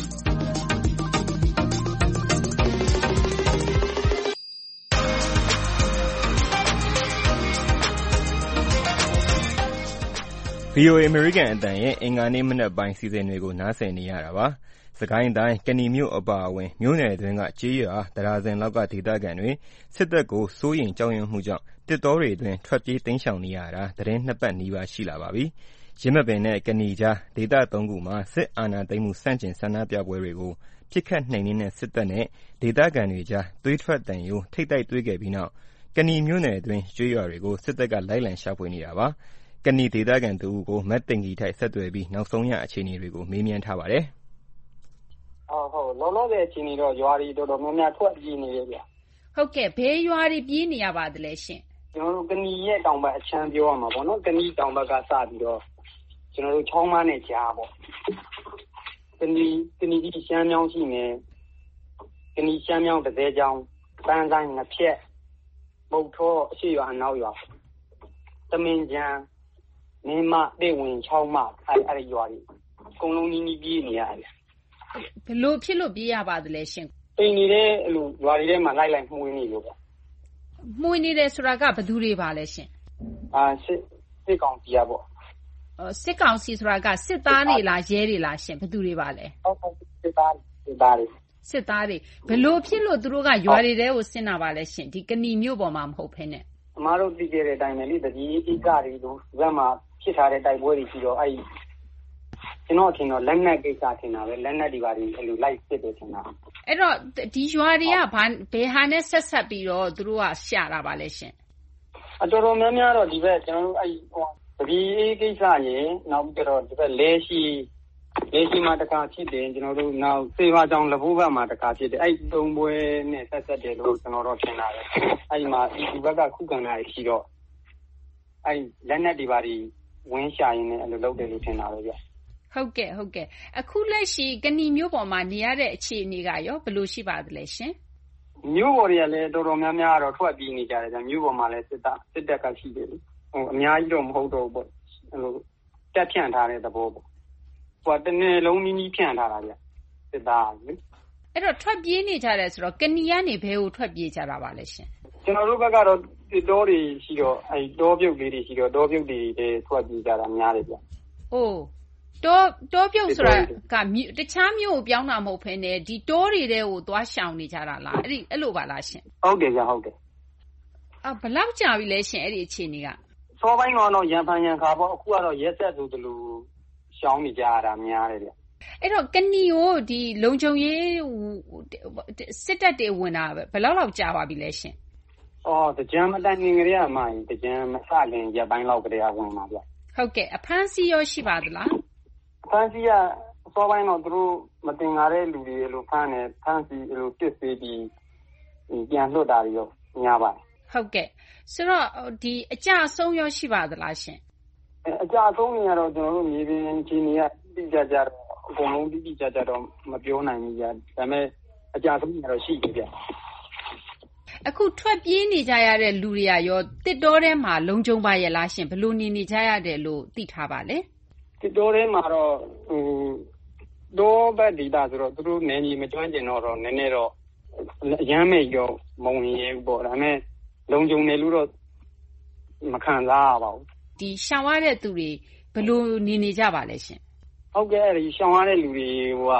VOA American အတန်ရဲ့အင်္ဂါနေ့မနက်ပိုင်းစီစဉ်တွေကိုနားဆင်နေရတာပါ။စကိုင်းတိုင်းကနီမြို့အပါအဝင်မြို့နယ်အတွင်းကကြေးရွာတဒါဇင်လောက်ကဒေသခံတွေစစ်တပ်ကိုစိုးရိမ်ကြောက်ရွံ့မှုကြောင့်တစ်တောတွေအတွင်းထွက်ပြေးတိမ်းရှောင်နေရတာသတင်း2ပတ်နီးပါးရှိလာပါပြီ။ရင်းမပင်နဲ့ကနီကြားဒေသ3ခုမှာစစ်အာဏာသိမ်းမှုဆန့်ကျင်ဆန္ဒပြပွဲတွေကိုပစ်ခတ်နှိမ်နင်းတဲ့စစ်တပ်နဲ့ဒေသခံတွေကြားသွေးထွက်သံယိုထိပ်တိုက်တွေ့ခဲ့ပြီးနောက်ကနီမြို့နယ်အတွင်းကြေးရွာတွေကိုစစ်တပ်ကလိုက်လံရှာဖွေနေတာပါ။ကနီဒေသခံတူကိုမတ်တင်ကြီးထိုက်ဆက်သွယ်ပြီးနောက်ဆုံးရအခြေအနေတွေကိုမေးမြန်းထားပါတယ်။ဟုတ်လောလောဆယ်အခြေအနေတော့ရွာတွေတော်တော်များများထွက်ပြေးနေတယ်ဗျ။ဟုတ်ကဲ့ဘယ်ရွာတွေပြေးနေရပါသလဲရှင်။ကျွန်တော်တို့ကနီရဲ့တောင်ဘက်အချမ်းပြောရမှာပေါ့နော်။ကနီတောင်ဘက်ကစပြီးတော့ကျွန်တော်တို့ချောင်းမနဲ့ကြားပေါ့။ကနီဒီရှမ်းမြောင်းရှိနေကနီရှမ်းမြောင်းတစ်သေးချောင်းပန်းဆိုင်ငဖြက်ပုတ်ထောအရှိရွာအနောက်ရွာသမင်ကျန်းမင်းမတေဝင်ချောင်းမအဲ့ဒီရွာတွေအကုန်လုံးနီးပြေးနေရတယ်ဘလို့ဖြစ်လို့ပြေးရပါသလဲရှင်အိမ်နေတဲ့အဲ့လိုရွာတွေထဲမှာလိုက်မှုင်းနေလို့ပေါ့မှုင်းနေတယ်ဆိုတာကဘယ်သူတွေပါလဲရှင်စစ်ကောင်စီပေါ့စစ်ကောင်စီဆိုတာကစစ်သားတွေလားရဲတွေလားရှင်ဘယ်သူတွေပါလဲဟုတ်စစ်သားတွေဘလို့ဖြစ်လို့သူတို့ကရွာတွေထဲကိုဆင်းတာပါလဲရှင်ဒီကနီမြို့ပေါ်မှာမဟုတ်ဖ ೇನೆ အမားတို့သိခဲ့တဲ့အတိုင်းပဲလေတကြီးအိကတွေတို့ဒီဘက်မှာဖြစ်ထားတဲ့တိုက်ပွဲတွေရှိတော့အဲ့ကျွန်တော်ထင်တော့လက်နက်ကိစ္စထင်တာပဲလက်နက်တွေပါအဲ့လိုလိုက်စစ်တယ်ထင်တာအဲ့တော့ဒီရွာတွေကဘယ်ဟာနဲ့ဆက်ပြီးတော့သူတို့ကရှာတာပါလဲရှင်အတော်တော်များများတော့ဒီဘက်ကျွန်တော်တို့အဲ့တကြီးအိကိစ္စရေနောက်ပြီးတော့ဒီဘက်လဲရှိမှာတခါဖြစ်တယ်ကျွန်တော်တို့နောက်စေဝါကြောင်လဘိုးဘက်မှာတခါဖြစ်တယ်အဲ့သုံးပွဲနဲ့ဆက်တယ်လို့ကျွန်တော်တို့ထင်တာပဲအဲ့မှာဒီဘက်ကခုခံတာရှိတော့အဲ့လက်နက်တွေပါဒီဝင်းရှာရင်းနဲ့အဲ့လိုလုပ်တယ်လို့ထင်တာပဲဗျဟုတ်ကဲ့အခုလက်ရှိကနီမျိုးပေါ်မှာနေရတဲ့အခြေအနေကရောဘယ်လိုရှိပါသလဲရှင်မျိုးပေါ်တွေကလည်းတော်တော်များများတော့ထွက်ပြေးနေကြတယ်ဗျမျိုးပေါ်မှာလည်းစစ်တပ်ကရှိတယ်အများကြီးတော့မဟုတ်တော့ဘူးပေါ့အဲ့လိုတက်ဖြန့်ထားတဲ့သဘောပေါ့ဟိုတနေ့လုံးနီးဖြန့်ထားတာဗျစစ်သားလေအဲ့တော့ထွက်ပြေးနေကြတယ်ဆိုတော့ကနီကနေဘယ်ကိုထွက်ပြေးကြတာပါလဲရှင်ကျွန်တော်တို့ဘက်ကတော့တောတွေရှိတော့အဲ့တောပြုတ်လေးတွေရှိတော့တောပြုတ်တွေထွက်ပြေးကြတာများတယ်ဗျအိုးတောပြုတ်ဆိုတာကတခြားမျိုးကိုပြောင်းတာမဟုတ်ဘဲနဲ့ဒီတောတွေတဲကိုသွားရှောင်နေကြတာလားအဲ့လိုပါလားရှင်ဟုတ်တယ်ဗျဟုတ်တယ်ဘယ်လောက်ကြာပြီလဲရှင်အဲ့ဒီအခြေအနေကစောပိုင်းကတော့ရန်ဖန်ရန်ခါပေါ့အခုကတော့ရက်ဆက်ဆိုသလိုရှောင်းနေကြတာများတယ်ဗျအဲ့တော့ကနီကိုဒီလုံခြုံရေးစစ်တပ်တွေဝင်တာဘယ်လောက်ကြာပါပြီလဲရှင်တကြံမတိုင်ခင်ကလေးကမှတကြံမစခင်ရက်ပိုင်းလောက်ကလေးကဝင်ပါဗျဟုတ်ကဲ့အဖမ်းဆီးရောရှိပါသလားအဖမ်းဆီးကအစောပိုင်းတော့သူတို့မတင်ကြတဲ့လူတွေလိုဖမ်းဆီးလိုစစ်ဆေးပြီးပြန်လွှတ်တာတွေရောများပါတယ်ဟုတ်ကဲ့ဆိုတော့ဒီအကြအဆုံးရောရှိပါသလားရှင်အကြအဆုံးတွေကတော့ကျွန်တော်တို့မြေပြင်အခြေအနေကတိကျကျတော့အကုန်လုံးတိကျကျတော့မပြောနိုင်ဘူးကြာဒါပေမဲ့အကြအဆုံးတွေကတော့ရှိတယ်ဗျအခုထွက်ပြေးနေကြရတဲ့လူတွေကရောတစ်တောထဲမှာလုံခြုံပါရဲ့လားရှင်ဘယ်လိုနေကြရတယ်လို့သိထားပါလဲတစ်တောထဲမှာတော့တောဘက်ဒေသဆိုတော့သူတို့နယ်မြေမကျွမ်းကျင်တော့နည်းနည်းတော့အရမ်းမဲ့ရောမဝင်ရဲဘူးပေါ့ဒါပေမဲ့လုံခြုံတယ်လို့တော့မခံစားရပါဘူးဒီရှောင်ရတဲ့သူတွေဘယ်လိုနေကြပါလဲရှင်ဟုတ်ကဲ့ဒီရှောင်ရတဲ့လူတွေ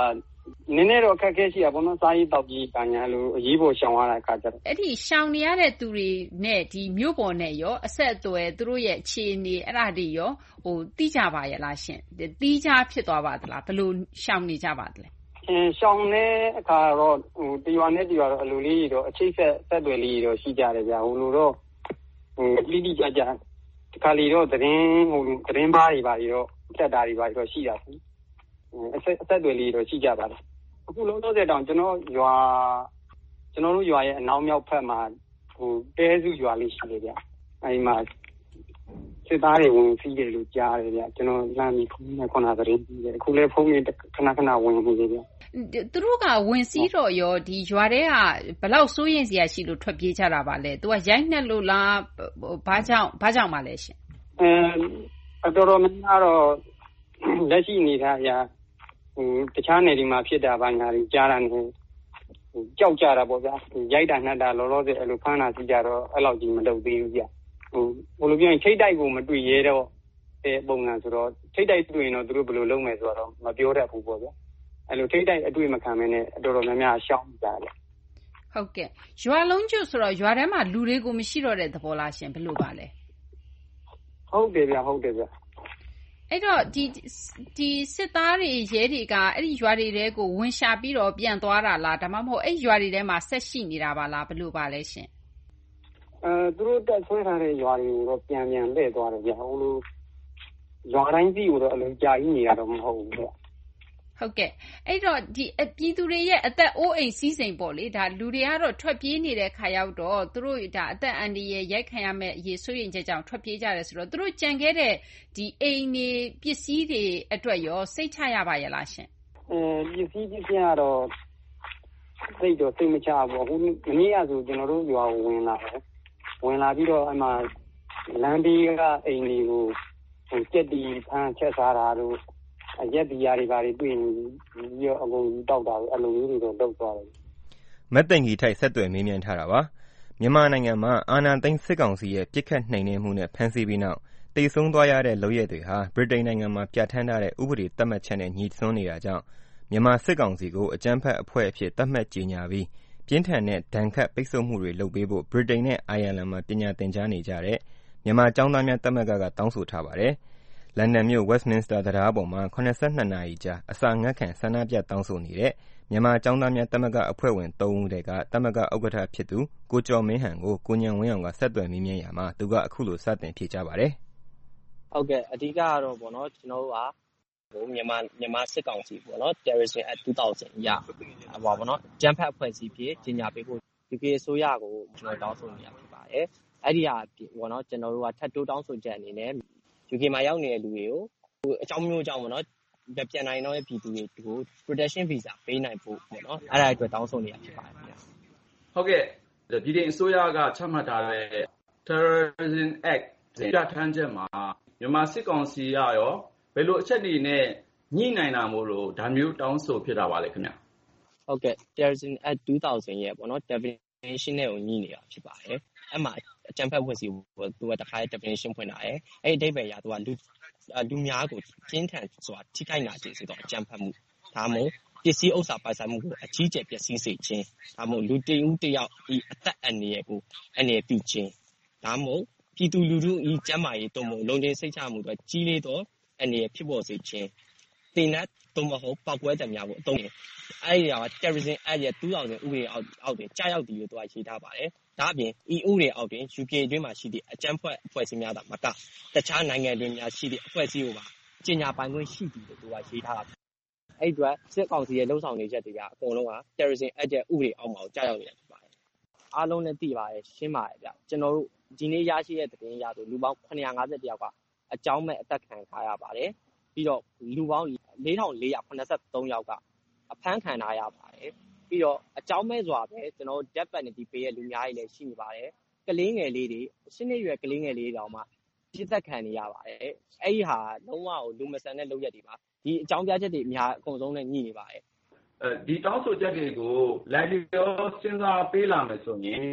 နည်းနည်းတော့အခက်အခဲရှိတာပေါ့နော်စားရေးတောက်ကြီးကညာလို့အရေးပေါ်ရှောင်ရတဲ့အခါကျတော့အဲ့ဒီရှောင်နေရတဲ့သူတွေနဲ့ဒီမြို့ပေါ်နဲ့ရောအဆက်အသွယ်သူတို့ရဲ့အခြေအနေအဲ့ဒါတွေရောတိကျပါရဲ့လားရှင်တီးခြားဖြစ်သွားပါသလားဘယ်လိုရှောင်နေကြပါသလဲရှောင်တဲ့အခါတော့တရွာနဲ့တရွာတော့အလိုလေးတော့အချိတ်ဆက်သွယ်လေးတော့ရှိကြတယ်ဗျာဟိုလိုတော့တိတိကျကျဒီခါလီတော့သတင်းပါးတွေပါပြီးတော့ဖြတ်တာတွေပါပြီးတော့ရှိတာပေါ့အဆက်သွယ်လေးတော့ရှိကြပါလားအခုလုံးတော့တဲ့တောင်ကျွန်တော်တို့ရွာရဲ့အနောက်မြောက်ဖက်မှာတဲစုရွာလေးရှိတယ်ဗျအဲဒီမှာစစ်သားတွေဝင်စီးတယ်လို့ကြားတယ်ဗျကျွန်တော်လမ်းပြီးဖုန်းနဲ့ခုနသတင်းပြီးတယ်အခုလည်းဖုန်းနဲ့ခဏဝင်နေတယ်ဗျသူတို့ကဝင်စီးတော့ရောဒီရွာထဲကဘယ်လောက်စိုးရင်စရာရှိလို့ထွက်ပြေးကြတာပါလဲသူကရိုက်နှက်လို့လားဘာကြောင့်ပါလဲရှင်တော်တော်များများတော့လက်ရှိအနေထားအရတခြားနယ်ဒီမှာဖြစ်တာဘာညာတွေကြားတာနဲ့ကြောက်ကြတာပေါ့ဗျာရိုက်တာနှက်တာလောလောဆယ်အဲ့လိုဖမ်းတာစီကြတော့အဲ့လောက်ကြီးမလုပ်သေးဘူးဗျဘယ်လိုပြောရင်ထိတ်တိုက်ကိုမတွေ့ရဲတော့တဲ့ပုံစံဆိုတော့ထိတ်တိုက်တွေ့ရင်တော့သူတို့ဘယ်လိုလုပ်မယ်ဆိုတော့မပြောတတ်ဘူးပေါ့ဗျာအဲ့လိုထိတ်တိုက်အတွေ့မခံမနဲ့တော်တော်များများရှောင်ကြတယ်ဟုတ်ကဲ့ရွာလုံးကျွတ်ဆိုတော့ရွာထဲမှာလူတွေကိုမရှိတော့တဲ့သဘောလားရှင်ဘယ်လိုပါလဲဟုတ်တယ်ဗျအဲ့တော့ဒီစစ်သားတွေရဲတွေကအဲ့ဒီရွာတွေတဲကိုဝင်ရှာပြီးတော့ပြန်သွားတာလားဒါမှမဟုတ်အဲ့ရွာတွေထဲမှာဆက်ရှိနေတာပါလားဘယ်လိုပါလဲရှင်သူတို့တက်ဆွဲထားတဲ့ရွာတွေကိုတော့ပြန်လှည့်သွားတယ်ဗျဟိုလိုရွာတိုင်းစီကိုတော့အလုံးကြာကြီးနေရတော့မဟုတ်ဘူးဗျဟုတ်ကဲ့အဲ့တော့ဒီပြည်သူတွေရဲ့အသက်အိုးအိမ်စီးစိမ်ပေါ့လေဒါလူတွေကတော့ထွက်ပြေးနေတဲ့ခါရောက်တော့သူတို့ဒါအသက်အန္တရာယ်ရိုက်ခံရမဲ့အရေးစိုးရင်ချက်ကြောင့်ထွက်ပြေးကြတယ်ဆိုတော့သူတို့ကြံခဲ့တဲ့ဒီအိမ်တွေပစ္စည်းတွေအတွက်ရောစိတ်ချရပါရဲ့လားရှင်ပစ္စည်းကတော့စိတ်မချဘူးအခုမနေ့ကဆိုကျွန်တော်တို့ရွာကိုဝင်လာပြီးတော့အမှလမ်းဘေးကအိမ်တွေကိုကြက်တီဖမ်းချက်စားတာတို့ရက်ဒီယာတွေပါတွေ့ရင်ပြီးတော့အကုန်တောက်တာပဲအဲ့လိုမျိုးတွေတော့တောက်သွားတယ်မက်သိန်ကြီးထိုက်ဆက်သွယ်မေးမြန်းထားတာပါမြန်မာနိုင်ငံမှာအာဏာသိမ်းစစ်ကောင်စီရဲ့ပြစ်ခတ်နှိမ်နင်းမှုနဲ့ဖမ်းဆီးပြီးနောက်တိတ်ဆုံးသွားရတဲ့လုပ်ရက်တွေဟာဗြိတိန်နိုင်ငံမှာပြဋ္ဌာန်းထားတဲ့ဥပဒေသတ်မှတ်ချက်နဲ့ညီစွန်းနေတာကြောင့်မြန်မာစစ်ကောင်စီကိုအကြမ်းဖက်အဖွဲ့အဖြစ်သတ်မှတ်ကြေညာပြီးပြင်းထန်တဲ့ဒဏ်ခတ်ပိတ်ဆို့မှုတွေလုပ်ပေးဖို့ဗြိတိန်နဲ့အိုင်ယာလန်မှာပညာသင်ကြားနေကြတဲ့မြန်မာကျောင်းသားများသမဂ္ဂကတောင်းဆိုထားပါတယ်လန်ဒန်မြို့ Westminster တံတားပေါ်မှာ82နာရီကြာအစာငတ်ခံဆန္ဒပြတောင်းဆိုနေတဲ့မြန်မာကျောင်းသားများသမဂ္ဂအဖွဲ့ဝင်3ဦးတည်းကသမဂ္ဂဥက္ကဋ္ဌဖြစ်သူကိုကျော်မင်းဟန်ကိုကိုညံဝင်းအောင်ကဆက်သွယ်မေးမြန်းရာမှာသူကအခုလိုစတင်ဖြေကြားပါတယ်ဟုတ်ကဲ့အဓိကကတော့ပေါ့နော်ကျွန်တော်တို့ကမြန်မာစစ်ကောင်စီပေါ့နော် Terrorism Act 2000ရပါပေါ့နော်ကြမ်းဖက်အဖွဲ့အစည်းဖြစ်ကြီးညာပေးဖို့ UK အစိုးရကိုကျွန်တော်တောင်းဆိုနေတာဖြစ်ပါတယ်အဲ့ဒီဟာပေါ့နော်ကျွန်တော်တို့ကထပ်တိုးတောင်းဆိုချက်အနေနဲ့ UK မှာရောက်နေတဲ့လူတွေကိုအကြောင်းမျိုးကြောင့်ပေါ့နော်ပြန်နိုင်တော့ပြည်သူတွေကို protection visa ပေးနိုင်ဖို့ပေါ့နော်အဲ့ဒါအတွက်တောင်းဆိုနေတာဖြစ်ပါတယ်ခင်ဗျဟုတ်ကဲ့ဒီတင်အစိုးရကချမှတ်ထားတဲ့ Terrorism Act ပြဋ္ဌာန်းချက်မှာမြန်မာစစ်ကောင်စီရရောဘယ်လိုအချက်တွေနဲ့ညှိနိုင်တာမို့လို့ဒါမျိုးတောင်းဆိုဖြစ်တာပါလေခင်ဗျဟုတ်ကဲ့ Terrorism Act 2000ရဲ့ပေါ့နော် definition နဲ့ကိုညှိနေတာဖြစ်ပါတယ်အဲ့မှာအကြမ်းဖက်ဝင်စီသူကတခါ definition ဖွင့်တာရဲ့အဲ့အဓိပ္ပာယ်အရသူကလူများကိုကျင်းထန်ဆိုတာထိခိုက်နာစေဆိုတော့အကြမ်းဖက်မှုဒါမှမဟုတ်ပစ္စည်းဥစ္စာပိုင်ဆိုင်မှုကိုအကြီးကျယ်ပျက်စီးစေခြင်းဒါမှမဟုတ်လူတဦးတယောက်ဒီအသက်အန္တရာယ်ကိုအန္တရာယ်ပြုခြင်းဒါမှမဟုတ်ပြည်သူလူထုဤကျန်းမာရေးတုံ့ပြန်လုံခြုံစိတ်ချမှုတွေကြီးလေးတော့အန္တရာယ်ဖြစ်ပေါ်စေခြင်းတင်နတ်တုံ့မဟုတ်ပောက်ကွဲတယ်များကိုအသုံးအဲ့ဒီဟာ Terrorism Act ရဲ့2000ဥပဒေအောက်တွင်ကြားရောက်တယ်လို့သူကရေးထားပါတယ်ဒါအပြင်ဤဥပဒေအောက်တွင် UK အတွင်းမှာရှိသည့်အကြမ်းဖက်အဖွဲ့အစည်းများသာမကတခြားနိုင်ငံတွေများရှိသည့်အဖွဲ့အစည်းကိုပါကြီးညာပိုင်ခွင့်ရှိတယ်လို့သူကရေးထားတာအဲ့ဒီအတွက်စစ်ကောင်စီရဲ့လှုံ့ဆော်နေချက်တွေကအကုန်လုံးက Terrorism Act ရဲ့ဥပဒေအောက်မှာကြားရောက်နေတာဖြစ်ပါတယ်အားလုံးလည်းသိပါတယ်ရှင်းပါတယ်ဗျကျွန်တော်တို့ဒီနေ့ရရှိတဲ့သတင်းအရဆိုလူပေါင်း951ယောက်ကအကြောင်းမဲ့အသက်ခံထားရပါတယ်ပြီးတော့လူပေါင်း4483ယောက်ကအဖမ်းခံထားရပါတယ်ပြီးတော့အကြောင်းမဲ့စွာပဲကျွန်တော်တို့ death penalty ပေးရလူများကြီးလည်းရှိနေပါတယ်ကလေးငယ်လေးတွေ10နှစ်ရွယ်ကလေးငယ်လေးတောင်မှပြစ်သက်ခံနေရပါတယ်အဲ့ဒီဟာလုံးဝကိုလူမဆန်တဲ့လုပ်ရက်တွေပါဒီအကြောင်းပြချက်တွေအများအကုန်ဆုံးနဲ့ညှိနေပါတယ်ဒီတောင်းဆိုချက်တွေကိုလိုက်လျောစဉ်းစားပေးလာမယ်ဆိုရင်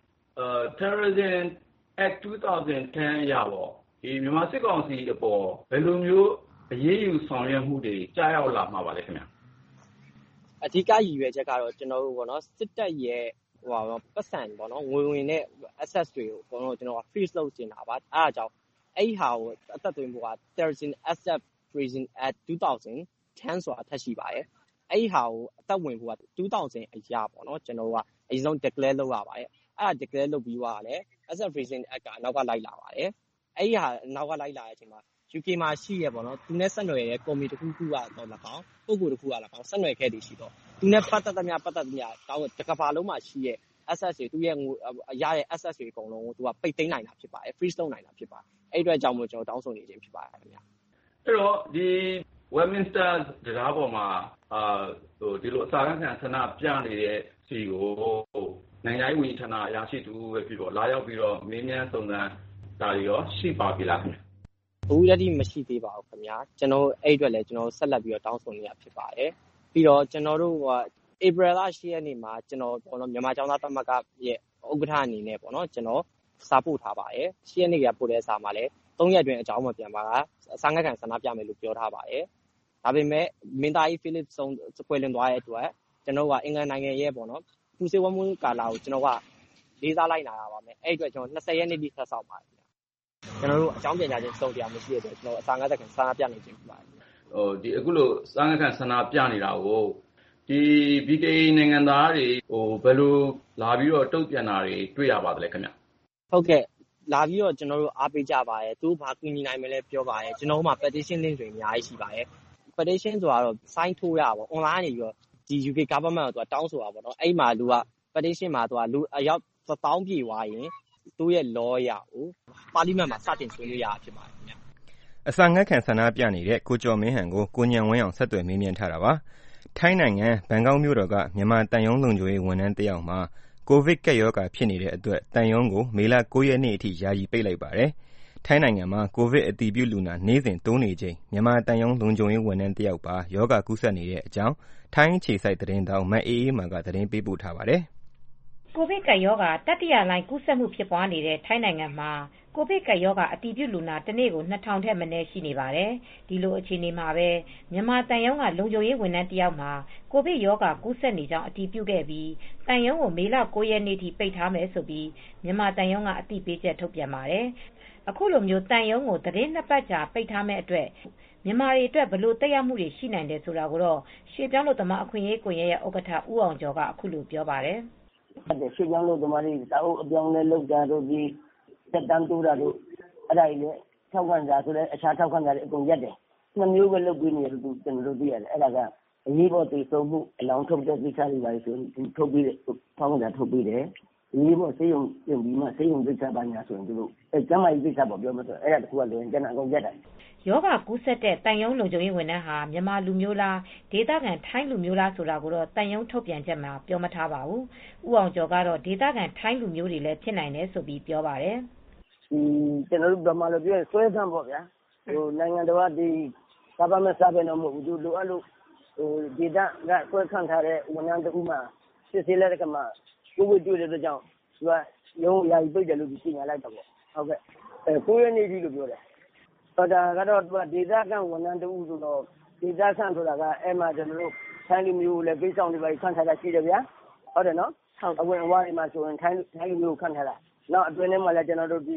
Terrorism Act 2010ရပေါ့ဒီမြန်မာစစ်ကောင်စီအပေါ်ဘယ်လိုမျိုးအရေးယူဆောင်ရွက်မှုတွေကြားရောက်လာမှာပါလဲခင်ဗျအဓိကရည်ရွယ်ချက်ကတော့ကျွန်တော်တို့ပေါ့နော်စစ်တပ်ရဲ့ပတ်စံပေါ့နော်ငွေဝင်တဲ့ access တွေကိုပေါ့နော်ကျွန်တော် freeze လုပ်ချင်တာပါအဲ့ဒါကြောင့်အဲ့ဟာကိုအသက်သွင်းဖို့က Terrorism Asset Freezing Act 2010ဆိုတာထပ်ရှိပါတယ်အဲ့ဟာကိုအသက်ဝင်ဖို့က2000အရာပေါ့နော်ကျွန်တော်တို့ကအရင်ဆုံး declare လုပ်ရပါတယ်အဲ့ဒါ declare လုပ်ပြီးသွားတယ် Asset Freezing Act ကနောက်ကလိုက်လာပါတယ်အဲ့ဟာနောက်ကလိုက်လာတဲ့အချိန်မှာ UK မှာရှိရပေါ့နော်သူနဲ့ဆက်နွယ်ရဲ့ကော်မတီတစ်ခုခုကတော့၎င်းပုဂ္ဂိုလ်တစ်ခုက၎င်းဆက်နွယ်ခဲ့တယ်ရှိတော့သူနဲ့ပတ်သက်သမျှတောင်းတကဘာလုံးမှာရှိရဲ့ access တွေသူရဲ့ရတဲ့ access တွေအကုန်လုံးကိုသူကပိတ်သိမ်းနိုင်တာဖြစ်ပါတယ် freeze လုပ်နိုင်တာဖြစ်ပါတယ်အဲ့အတွက်ကြောင့်မို့ကျွန်တော်တောင်းဆိုနေခြင်းဖြစ်ပါတယ်ခင်ဗျအဲ့တော့ဒီ Westminster တရားပေါ်မှာဒီလိုအစာခံဆန္ဒပြနေတဲ့စီကိုနိုင်ငံရေးဝန်ကြီးဌာနအရာရှိတူပဲပြီးတော့လာရောက်ပြီးတော့မင်းမြန်စုံစမ်းတာရောရှိပါပြီလားခင်ဗျဘူးရည်မရှိသေးပါဘူးခင်ဗျာကျွန်တော်အဲ့အတွက်လည်းကျွန်တော်ဆက်လက်ပြီးတော့တောင်းဆိုနေရဖြစ်ပါတယ်ပြီးတော့ကျွန်တော်တို့April လ10ရက်နေ့မှာကျွန်တော်ပေါ့နော်မြန်မာကျောင်းသားသမဂ္ဂရဲ့ဥက္ကဋ္ဌအနေနဲ့ပေါ့နော်ကျွန်တော်စာပို့ထားပါတယ်10ရက်နေ့ကပို့တဲ့စာမှာလည်း3ရက်အတွင်းအကြောင်းမပြန်ပါကအစာငတ်ခံဆန္ဒပြမယ်လို့ပြောထားပါတယ်ဒါပေမဲ့မင်းသားကြီး Philip ဆုံးကွယ်လွန်သွားတဲ့အတွက်ကျွန်တော်ကအင်္ဂလန်နိုင်ငံရဲ့ပေါ့နော်ပူစေဝမှုကာလာကိုကျွန်တော်ကလေးစားလိုက်နာရပါမယ်အဲ့အတွက်ကျွန်တော်20ရက်နေ့ထိဆက်ဆောင်ပါတယ်ကျွန်တော်တို့အကြောင်းပြန်ကြားခြင်းစုံတရားမရှိတဲ့အတွက်ကျွန်တော်အစာငတ်ခံဆန္ဒပြနေခြင်းဖြစ်ပါတယ်ဒီအခုလိုစာငတ်ခံဆန္ဒပြနေတာကိုဒီ BKA နိုင်ငံသားတွေဘယ်လိုလာပြီးတော့တုံ့ပြန်တာတွေတွေ့ရပါသလဲခင်ဗျဟုတ်ကဲ့လာပြီးတော့ကျွန်တော်တို့အားပေးကြပါရဲ့သူဘာကူညီနိုင်မလဲပြောပါရဲ့ကျွန်တော်တို့မှာ petition link တွေအများကြီးရှိပါရဲ့ petition ဆိုတာတော့ sign ထိုးရပါ online နေပြီးတော့ဒီ UK government ကိုသူကတောင်းဆိုတာပေါ့နော်အဲ့မှာလူက petition မှာသူကလူအယောက်1000ပြည့်သွားရင်သူ့ရဲ့ lawyer ကိုပါလီမန်မှာစတင်ဆွေးနွေးရဖြစ်ပါတယ်ခင်ဗျအစာငတ်ခံဆန္ဒပြနေတဲ့ကိုကျော်မင်းဟန်ကိုကိုညံဝင်းအောင်ဆက်သွယ်မေးမြန်းထားတာပါထိုင်းနိုင်ငံဘန်ကောက်မြို့တော်ကမြန်မာတန်ယုံလုံခြုံရေးဝန်ထမ်းတယောက်မှာကိုဗစ်ကပ်ရောဂါဖြစ်နေတဲ့အတွက်တန်ယုံကိုမေလ9ရက်နေ့အထိယာယီပိတ်လိုက်ပါတယ်။ထိုင်းနိုင်ငံမှာကိုဗစ်အတည်ပြုလူနာနေ့စဉ်တိုးနေချိန်မြန်မာတန်ယုံလုံခြုံရေးဝန်ထမ်းတယောက်ပါရောဂါကူးစက်နေတဲ့အကြောင်းထိုင်းအခြေစိုက်သတင်းတောက်မအေးအေးမာကသတင်းပေးပို့ထားပါတယ်။ကိုဗစ်ကပ်ရောဂါတတိယလှိုင်းကူးစက်မှုဖြစ်ပွားနေတဲ့ထိုင်းနိုင်ငံမှာကိုဗစ်ကပ်ရောဂါအတည်ပြုလူနာတစ်နေ့ကို2000ထက်မနည်းရှိနေပါတယ်။ဒီလိုအခြေအနေမှာပဲမြန်မာတန်ယုံကလုံခြုံရေးဝန်ထမ်းတယောက်မှာကိုဗစ်ရောဂါကူးစက်နေကြောင်းအတည်ပြုခဲ့ပြီးတန်ယုံကိုမေလ9ရက်နေ့ထိပိတ်ထားမယ်ဆိုပြီးမြန်မာတန်ယုံကအသိပေးချက်ထုတ်ပြန်ပါတယ်။အခုလိုမျိုးတန်ယုံကိုသတင်း2ပတ်ကြာပိတ်ထားမဲ့အတွက်မြန်မာတွေအတွက်ဘလို့တက်ရောက်မှုတွေရှိနိုင်တယ်ဆိုတာကိုတော့ရွှေပြောင်းလို့သမားအခွင့်အရေးကွန်ရက်ရဲ့ဥက္ကဋ္ဌဦးအောင်ကျော်ကအခုလိုပြောပါတယ်။ရွှေပြောင်းလို့သမားတွေတာအုပ်အပြောင်းလဲလုပ်တာတို့ဒီတက်တန်းတိုးတာတို့အဲ့ဒါကြီးလည်းထောက်ခံတာဆိုလည်းအခြားထောက်ခံတာတွေအကုန်ရက်တယ်။နှစ်မျိုးပဲလုပ်ပြီးနေတယ်သူကျွန်တော်တို့သိရတယ်။အဲ့ဒါကအရေးပေါ်တည်ဆုံမှုအလောင်းထုတ်တဲ့ကိစ္စတွေပါဆိုထုတ်ပြီးထောက်ခံတာထုတ်ပြီးတယ်။ဒီဘောစေယုံပြင်ပြီးမှစေယုံကိစ္စပါညာဆိုရင်သူတို့ကျမ်းမာရေးကိစ္စပေါ့ပြောမှဆိုအဲ့ဒါတခုကလည်းကျန်တာအကုန်ရက်တယ်ယောဂကူးစက်တဲ့တန်ယုံလုံခြုံရေးဝန်ထမ်းဟာမြန်မာလူမျိုးလားဒေသခံထိုင်းလူမျိုးလားဆိုတာကိုတော့တန်ယုံထုတ်ပြန်ချက်မှာပြောမထားပါဘူး။ဦးအောင်ကျော်ကတော့ဒေသခံထိုင်းလူမျိုးတွေလည်းဖြစ်နိုင်တယ်ဆိုပြီးပြောပါတယ်။ကျွန်တော်တို့ဗမာလိုပြောရင်ဆွဲဆန်းပေါ့ဗျာ။နိုင်ငံတော်ကဒီကမ္ဘာမှာစားပဲတော့မဟုတ်ဘူးသူလိုအပ်လို့ဒေသကဆွဲဆန်းထားတဲ့ဝန်ထမ်းတဦးမှစစ်ဆေးလိုက်တဲ့ကမှကိုဝေတွေ့တဲ့ကြောင့်သူကရုံးယာယီပိတ်တယ်လို့ပြင်ညာလိုက်တော့ပေါ့။ဟုတ်ကဲ့။9ရက်နေ့ကြီးလို့ပြောတယ်။ဒါကတော့သူကဒေသခံဝန်ထမ်းတဦးဆိုတော့ဒေသခံဆိုတာကအဲ့မှာကျွန်တော်တို့ထိုင်းလူမျိုးလည်းကိစ္စတွေပဲခန့်ထားတာရှိတယ်ဗျာ။ဟုတ်တယ်နော်။အဝင်အဝါတွေမှာဆိုရင်ထိုင်းလူမျိုးခန့်ထားတာ။နောက်အတွင်းထဲမှာလည်းကျွန်တော်တို့ဒီ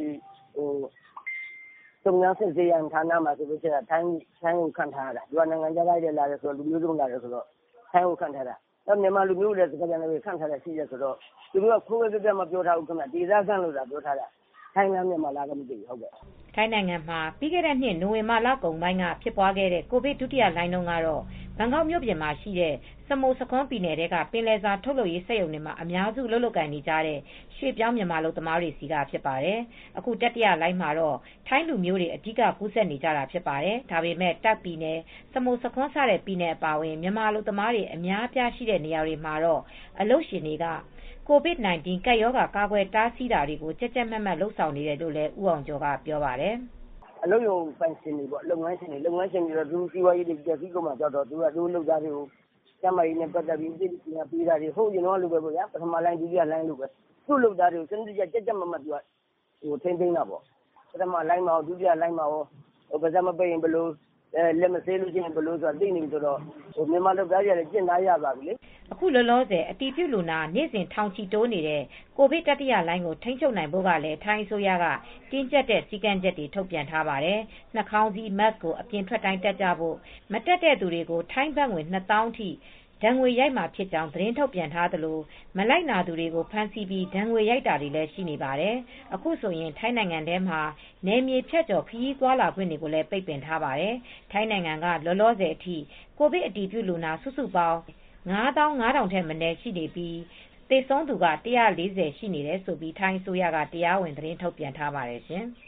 တုံညာစစ်စေးရန်ဌာနမှာဆိုလို့ရှိရင်ထိုင်းကိုခန့်ထားတာဒီကနိုင်ငံခြားသားတွေလာတယ်ဆိုတော့လူမျိုးစုံလာတယ်ဆိုတော့ထိုင်းကိုခန့်ထားတာတော့မြန်မာလူမျိုးတွေစကားပြန်လည်းခန့်ထားတာရှိရဆိုတော့သူတို့ကခိုးဝဲပြမပြောထားဘူးခင်ဗျဒေသခံလို့သာပြောထားတာထိုင်းနဲ့မြန်မာလာကမသိဘူးဟုတ်ကဲ့ထိုင်းနိုင်ငံမှာပြီးခဲ့တဲ့နှစ်နိုဝင်ဘာလကုန်ပိုင်းကဖြစ်ပွားခဲ့တဲ့ကိုဗစ်ဒုတိယလှိုင်းတုန်းကတော့ဘန်ကောက်မြို့ပြင်မှာရှိတဲ့စမုစခွန်ပြည်နယ်ကပင်လယ်စာထုတ်လုပ်ရေးစက်ရုံတွေမှာအများစုလုပ်ကိုင်နေကြတဲ့ရွှေပြောင်းမြန်မာလုပ်သမားတွေစီကဖြစ်ပါတယ်။အခုတတိယလှိုင်းမှာတော့ထိုင်းလူမျိုးတွေအဓိကကူးစက်နေကြတာဖြစ်ပါတယ်။ဒါပေမဲ့တပ်ပြည်နယ်စမုစခွန်စတဲ့ပြည်နယ်အပါအဝင်မြန်မာလုပ်သမားတွေအများအပြားရှိတဲ့နေရာတွေမှာတော့အလုပ်ရှင်တွေကCOVID-19 ကပ်ရောဂါကာကွယ်တားဆီးတာတွေကိုကြက်ကြက်မတ်မတ်လှုပ်ဆောင်နေတယ်လို့လည်းဦးအောင်ကျော်ကပြောပါတယ်။အလုပ်ရုံပိုင်ရှင်တွေပေါ့လုပ်ငန်းရှင်တွေတော့သူစီဝါရေးတွေကြက်ပြီးကုန်မှာတော့သူကသူလုပ်သားတွေကိုကျမကြီးနဲ့ပတ်သက်ပြီးပြည်ပေးတာတွေဟုတ်ရင်တော့လိုပဲပေါ့ဗျာပထမလိုင်းဒုတိယလိုင်းလိုပဲသူ့လုပ်သားတွေကိုစနစ်တကျကြက်ကြက်မတ်မတ်သူကထိန်းသိမ်းတာပေါ့ပထမလိုင်းမှာဒုတိယလိုင်းမှာပါဇက်မပိတ်ရင်ဘယ်လိုလက်မဆေးလို့ချင်းဘယ်လိုဆိုတာသိနေပြီဆိုတော့မြန်မာလုပ်သားတွေကလည်းကျင့်သားရပါပြီလေအခုလောလောဆယ်အတည်ပြုလူနာနေ့စဉ်ထောင်ချီတိုးနေတဲ့ကိုဗစ်တတိယလှိုင်းကိုထိန်းချုပ်နိုင်ဖို့ကလည်းထိုင်းအစိုးရကတင်းကျပ်တဲ့စည်းကမ်းချက်တွေထုတ်ပြန်ထားပါတယ်။နှာခေါင်းစည်း mask ကိုအပြင်ထွက်တိုင်းတပ်ကြဖို့မတက်တဲ့သူတွေကိုထိုင်းဘတ်ငွေ 2000 ထိဒဏ်ငွေရိုက်မှာဖြစ်ကြောင်းသတင်းထုတ်ပြန်ထားသလိုမလိုက်နာသူတွေကိုဖမ်းဆီးပြီးဒဏ်ငွေရိုက်တာတွေလည်းရှိနေပါတယ်။အခုဆိုရင်ထိုင်းနိုင်ငံထဲမှာနယ်မြေဖြတ်ကျော်ခရီးသွားလာခွင့်တွေကိုလည်းပိတ်ပင်ထားပါတယ်။ထိုင်းနိုင်ငံကလောလောဆယ်အထိကိုဗစ်အတည်ပြုလူနာစုစုပေါင်း 55,000 ထက်မနည်းရှိနေပြီးသေဆုံးသူက140ရှိနေတယ်ဆိုပြီးထိုင်းအစိုးရကတရားဝင်သတင်းထုတ်ပြန်ထားပါတယ်ရှင်။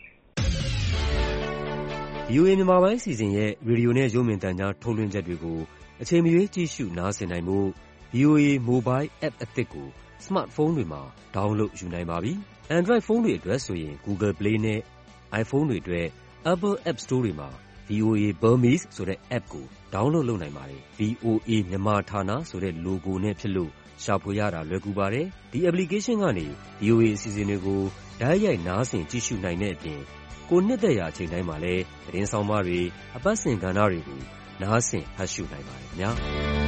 VOA မြန်မာပိုင်းအစီအစဉ်ရဲ့ရေဒီယိုနဲ့ရုပ်မြင်သံကြားထုတ်လွှင့်ချက်တွေကိုအချိန်မရွေးကြည့်ရှုနားဆင်နိုင်ဖို့ VOA Mobile App အသစ်ကို Smartphone တွေမှာ download ယူနိုင်ပါပြီ။ Android ဖုန်းတွေအတွက်ဆိုရင် Google Play နဲ့ iPhone တွေအတွက် Apple App Store တွေမှာ VOA Burmese ဆိုတဲ့ app ကို download လုပ်နိုင်ပါတယ်။ VOA မြန်မာဌာနဆိုတဲ့ logo နဲ့ဖြစ်လို့ရှာဖွေရတာလွယ်ကူပါတယ်။ဒီ application ကနေ VOA အစီအစဉ်တွေကိုတိုက်ရိုက်နားဆင်ကြည့်ရှုနိုင်တဲ့အပြင်ကိုနှစ်သက်ရာအချိန်တိုင်းမှာလည်းသတင်းဆောင်မတွေအပတ်စဉ်ကဏ္ဍတွေကိုနားဆင်ဖတ်ရှုနိုင်ပါတယ်ခင်ဗျာ။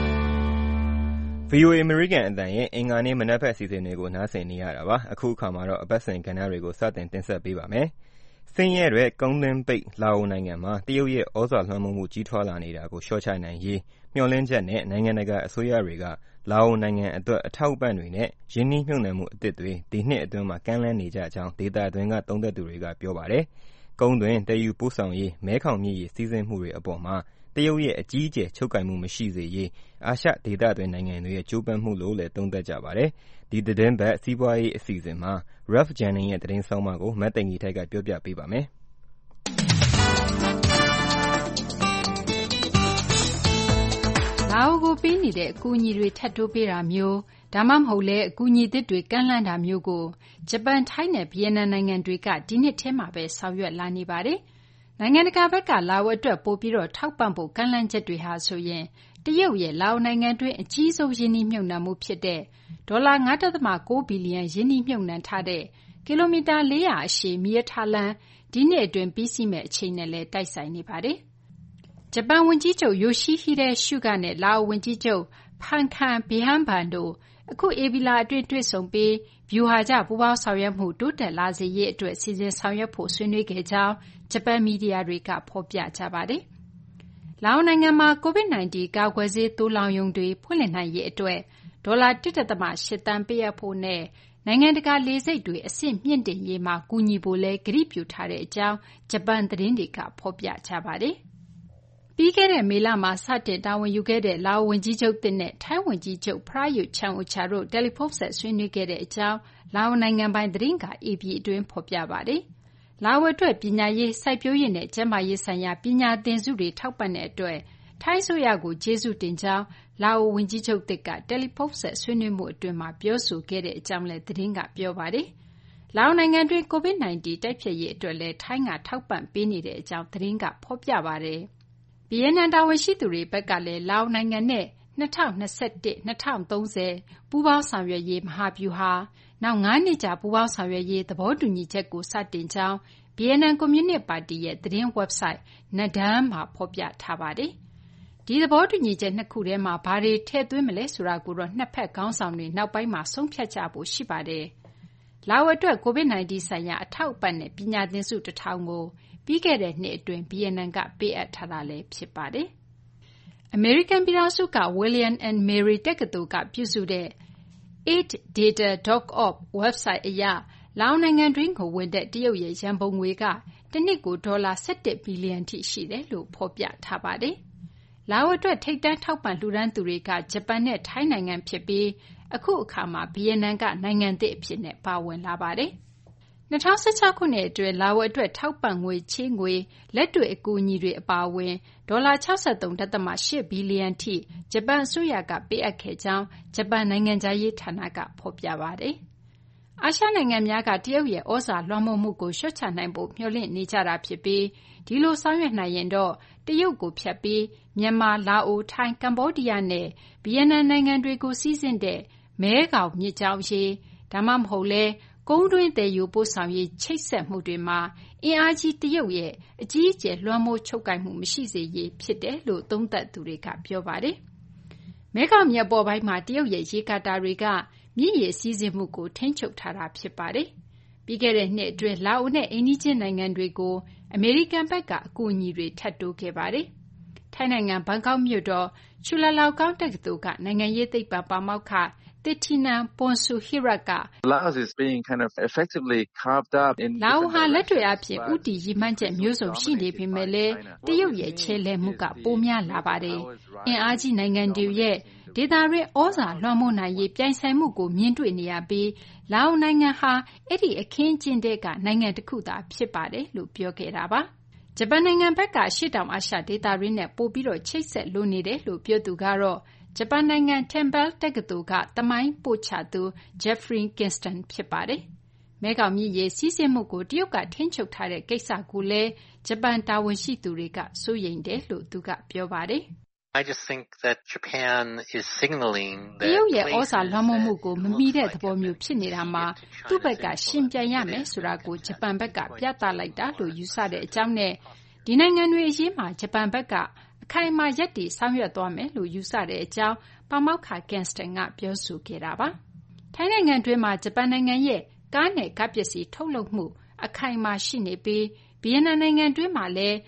VOA American အသံရဲ့အင်္ဂါနေ့မနက်ဖက်အစီအစဉ်တွေကိုနားဆင်နေရတာပါ။အခုအခါမှာတော့အပတ်စဉ်ကဏ္ဍတွေကိုစတင်တင်ဆက်ပေးပါမယ်။ဆင်းရဲတဲ့ကုန်းတွင်းပိတ်လာအိုနိုင်ငံမှာတရုတ်ရဲ့ဩဇာလွှမ်းမိုးမှုကြီးထွားလာနေတာကိုလျှော့ချနိုင်ရေးမျှော်လင့်ချက်နဲ့နိုင်ငံတကာအစိုးရတွေကလာအိုနိုင်ငံအတွက်အထောက်အပံ့တွေနဲ့ရင်းနှီးမြှုပ်နှံမှုအသစ်တွေဒီနှစ်အတွင်းမှာကမ်းလှမ်းနေကြကြောင်းဒေသတွင်းကသုံးသပ်သူတွေကပြောပါတယ်။ကုန်းတွင်းသယ်ယူပို့ဆောင်ရေးမဲခေါင်မြစ်ရေစီးဆင်းမှုတွေအပေါ်မှာတရုတ်ရဲ့အကြီးအကျယ်ချုပ်ကိုင်မှုမရှိစေရေးအာရှဒေသတွင်းနိုင်ငံတွေရဲ့ကြိုးပမ်းမှုလို့လည်းသုံးသပ်ကြပါတယ်။ဒီသတင်းပတ်စီးပွားရေးအစီအစဉ်မှာ Ralph Jennings ရဲ့သတင်းဆောင်းပါးကိုမတ်သိင်္ဂီထိုက်ကပြောပြပေးပါမယ်။လာအိုကိုပေးနေတဲ့အကူအညီတွေထပ်တိုးပေးတာမျိုးဒါမှမဟုတ်လည်းအကူအညီသစ်တွေကမ်းလှမ်းတာမျိုးကိုဂျပန်ထိုင်းနဲ့ဗီယက်နမ်နိုင်ငံတွေကဒီနှစ်ထဲမှာပဲဆောင်ရွက်လာနေပါတယ်။နိုင်ငံတကာဘက်ကလာအိုအတွက်ပိုပြီးထောက်ပံ့ဖို့ကမ်းလှမ်းချက်တွေဟာဆိုရင်တရုတ်ရဲ့လာအိုနိုင်ငံတွင်းအကြီးဆုံးရင်းနှီးမြှုပ်နှံမှုဖြစ်တဲ့ဒေါ်လာ 5.9 ဘီလီယံရင်းနှီးမြှုပ်နှံထားတဲ့ကီလိုမီတာ400အရှည်မီးရထားလမ်းဒီနှစ်အတွင်းပြီးစီးမယ့်အချိန်နဲ့လည်းတိုက်ဆိုင်နေပါတယ်။ဂျပန်ဝန်ကြီးချုပ် Yoshihide Suga နဲ့လာအိုဝန်ကြီးချုပ် Phumtham Bhamibol တို့အခုဧပြီလအတွင်းတွေ့ဆုံပြီးဗျူဟာကျပူးပေါင်းဆောင်ရွက်မှုတိုးတက်လာစေရေးအတွက်စီစဉ်ဆောင်ရွက်ဖို့ဆွေးနွေးခဲ့ကြောင်းဂျပန်မီဒီယာတွေကဖော်ပြကြပါတယ်။လာအိုနိုင်ငံမှာ COVID-19 ကာကွယ်ဆေးသိုလှောင်ရုံတွေဖွင့်လှစ်နိုင်ရေးအတွက်ဒေါ်လာ 1.8 သန်းပေးအပ်ဖို့နဲ့နိုင်ငံတကာလေဆိပ်တွေအဆင့်မြှင့်တင်ရေးမှာကူညီဖို့လည်းကတိပြုထားကြောင်းဂျပန်သတင်းတွေကဖော်ပြကြပါတယ်။ပြီးခဲ့တဲ့မေလမှာစတင်တာဝန်ယူခဲ့တဲ့လာအိုဝန်ကြီးချုပ်သစ်နဲ့ထိုင်းဝန်ကြီးချုပ် Prayut Chan-o-cha တို့တယ်လီဖုန်းဆက်ဆွေးနွေးခဲ့ကြောင်းလာအိုနိုင်ငံပိုင်သတင်းက AP အတွင်းဖော်ပြပါတယ်။လာအိုအတွက်ပညာရေး၊စိုက်ပျိုးရေးနဲ့ကျန်းမာရေးဆိုင်ရာပညာသင်ဆုတွေထောက်ပံ့တဲ့အတွက်ထိုင်းအစိုးရကိုကျေးဇူးတင်ကြောင်းလာအိုဝန်ကြီးချုပ်သစ်ကတယ်လီဖုန်းဆက်ဆွေးနွေးမှုအတွင်းမှာပြောဆိုခဲ့ကြောင်းလည်းသတင်းကပြောပါတယ်။လာအိုနိုင်ငံတွင်း COVID-19 တိုက်ဖျက်ရေးအတွက်လည်းထိုင်းကထောက်ပံ့ပေးနေကြောင်းသတင်းကဖော်ပြပါတယ်။ဗီယက်နမ်တာဝန်ရှိသူတွေဘက်ကလည်းလာအိုနိုင်ငံနဲ့2021-2030 ပူးပေါင်းဆောင်ရွက်ရေးမဟာဗျူဟာနောက်5နှစ်ကြာပူးပေါင်းဆောင်ရွက်ရေးသဘောတူညီချက်ကိုစတင်ကြောင်းဗီယက်နမ်ကွန်မြူနစ်ပါတီရဲ့သတင်းဝက်ဘ်ဆိုက် Nadam မှာဖော်ပြထားပါတယ်။ဒီသဘောတူညီချက်2ခုထဲမှာဘာတွေထည့်သွင်းမလဲဆိုတာကိုတော့နှစ်ဖက်ခေါင်းဆောင်တွေနောက်ပိုင်းမှာဆုံးဖြတ်ကြဖို့ရှိပါတယ်။လာအိုအတွက် COVID-19 ဆိုင်ရာအထောက်အပံ့နဲ့ပညာသင်ဆု1,000ကိုပြီးခဲ့တဲ့နှစ်အတွင်းဗီယက်နမ်ကပေးအပ်ထားတာလည်းဖြစ်ပါတယ်။အမေရိကန်ပြည်ထောင်စုက William and Mary တက္ကသိုလ်ကပြုစုတဲ့ aidData.org ဝက်ဘ်ဆိုက်အရလာအိုနိုင်ငံတွင်းကိုဝင်တဲ့တရုတ်ရဲ့ရန်ပုံငွေကတနှစ်ကိုဒေါ်လာ17ဘီလီယံထိရှိတယ်လို့ဖော်ပြထားပါတယ်။လာအိုအတွက်ထိပ်တန်းထောက်ပံ့လှူဒါန်းသူတွေကဂျပန်နဲ့ထိုင်းနိုင်ငံဖြစ်ပြီးအခုအခါမှာဗီယက်နမ်ကနိုင်ငံသစ်အဖြစ်ပါဝင်လာပါတယ်။2016ခုနှစ်အတွင်းလာအိုအတွက်ထောက်ပံ့ငွေချေးငွေလက်တွေ့အကူအညီတွေအပါအဝင်ဒေါ်လာ 63.8 ဘီလီယံထိဂျပန်အစိုးရကပေးအပ်ခဲ့ကြောင်းဂျပန်နိုင်ငံခြားရေးဌာနကဖော်ပြပါတယ်။အာရှနိုင်ငံများကတရုတ်ရဲ့ဩဇာလွှမ်းမိုးမှုကိုလျှော့ချနိုင်ဖို့မျှော်လင့်နေကြတာဖြစ်ပြီးဒီလိုဆောင်ရွက်နိုင်ရင်တော့တရုတ်ကိုဖြတ်ပြီးမြန်မာ၊လာအို၊ထိုင်း၊ကမ္ဘောဒီးယားနဲ့ဗီယက်နမ်နိုင်ငံတွေကိုစီးဆင်းတဲ့မဲခေါင်မြစ်ကြောင်းအရေးဒါမှမဟုတ်လည်းကုန်းတွင်းသယ်ယူပို့ဆောင်ရေးချိတ်ဆက်မှုတွေမှာအင်အားကြီးတရုတ်ရဲ့အကြီးအကျယ်လွှမ်းမိုးချုပ်ကိုင်မှုမရှိစေရေးဖြစ်တယ်လို့သုံးသပ်သူတွေကပြောပါတယ်။မဲခေါင်မြစ်အပေါ်ပိုင်းမှာတရုတ်ရဲ့ရေကာတာတွေကမြစ်ရေစီးဆင်းမှုကိုထိန်းချုပ်ထားတာဖြစ်ပါတယ်။ပြီးခဲ့တဲ့နှစ်အတွင်းလာအိုနဲ့အိမ်နီးချင်းနိုင်ငံတွေကိုအမေရိကန်ဘက်ကအကူအညီတွေထပ်တိုးခဲ့ပါတယ်။ထိုင်းနိုင်ငံဘန်ကောက်မြို့တော်ချူလာလောင်ကောင်တက္ကသိုလ်ကနိုင်ငံရေးသိပ္ပံပါမောက္ခThitinan Pongsudhirak ကလာအိုဟာလက်တွေ့အားဖြင့်ဦးတည်ရည်မှန်းချက်မျိုးစုံရှိနေပေမဲ့လည်းတရုတ်ရဲ့ချဲ့လဲမှုကပိုများလာပါတယ်။အင်အားကြီးနိုင်ငံတွေရဲ့ဒေသတွင်းဩဇာလွှမ်းမိုးနိုင်ရေးပြိုင်ဆိုင်မှုကိုမြင်တွေ့နေရပြီးလာအိုနိုင်ငံဟာအဲ့ဒီအခင်းကျင်းတဲ့ကနိုင်ငံတစ်ခုသာဖြစ်ပါတယ်လို့ပြောခဲ့တာပါ။ဂျပန်နိုင်ငံဘက်ကရှေ့တောင်အာရှဒေသတွင်းနဲ့ပိုပြီးတော့ချိတ်ဆက်လိုနေတယ်လို့ပြောသူကတော့ဂျပန်နိုင်ငံ Temple တက္ကသိုလ်ကသမိုင်းပို့ချသူ Jeffrey Kingston ဖြစ်ပါတယ်။မဲခေါင်မြစ်ရေစီးဆင်းမှုကိုတရုတ်ကထိန်းချုပ်ထားတဲ့ကိစ္စကိုလည်းဂျပန်တာဝန်ရှိသူတွေကစိုးရိမ်တယ်လို့သူကပြောပါတယ်။ I just think that Japan is signaling that တရုတ်ရဲ့ဩဇာလွှမ်းမိုးမှုကိုမမီတဲ့သဘောမျိုးဖြစ်နေတာမှာသူ့ဘက်ကရှင်ပြန်ရမယ်ဆိုတာကိုဂျပန်ဘက်ကပြသလိုက်တာလို့ယူဆတဲ့အကြောင်းနဲ့ဒီနိုင်ငံတွေအရေးမှာဂျပန်ဘက်ကအခိုင်အမာရပ်တည်ဆောင်ရွက်သွားမယ်လို့ယူဆတဲ့အကြောင်းပါမောက္ခ Kingston ကပြောဆိုခဲ့တာပါ။ထိုင်းနိုင်ငံတွင်းမှာဂျပန်နိုင်ငံရဲ့ကားနဲ့ကားပစ္စည်းထုတ်လုပ်မှုအခိုင်အမာရှိနေပြီးဗီယက်နမ်နိုင်ငံတွင်းမှာလည်း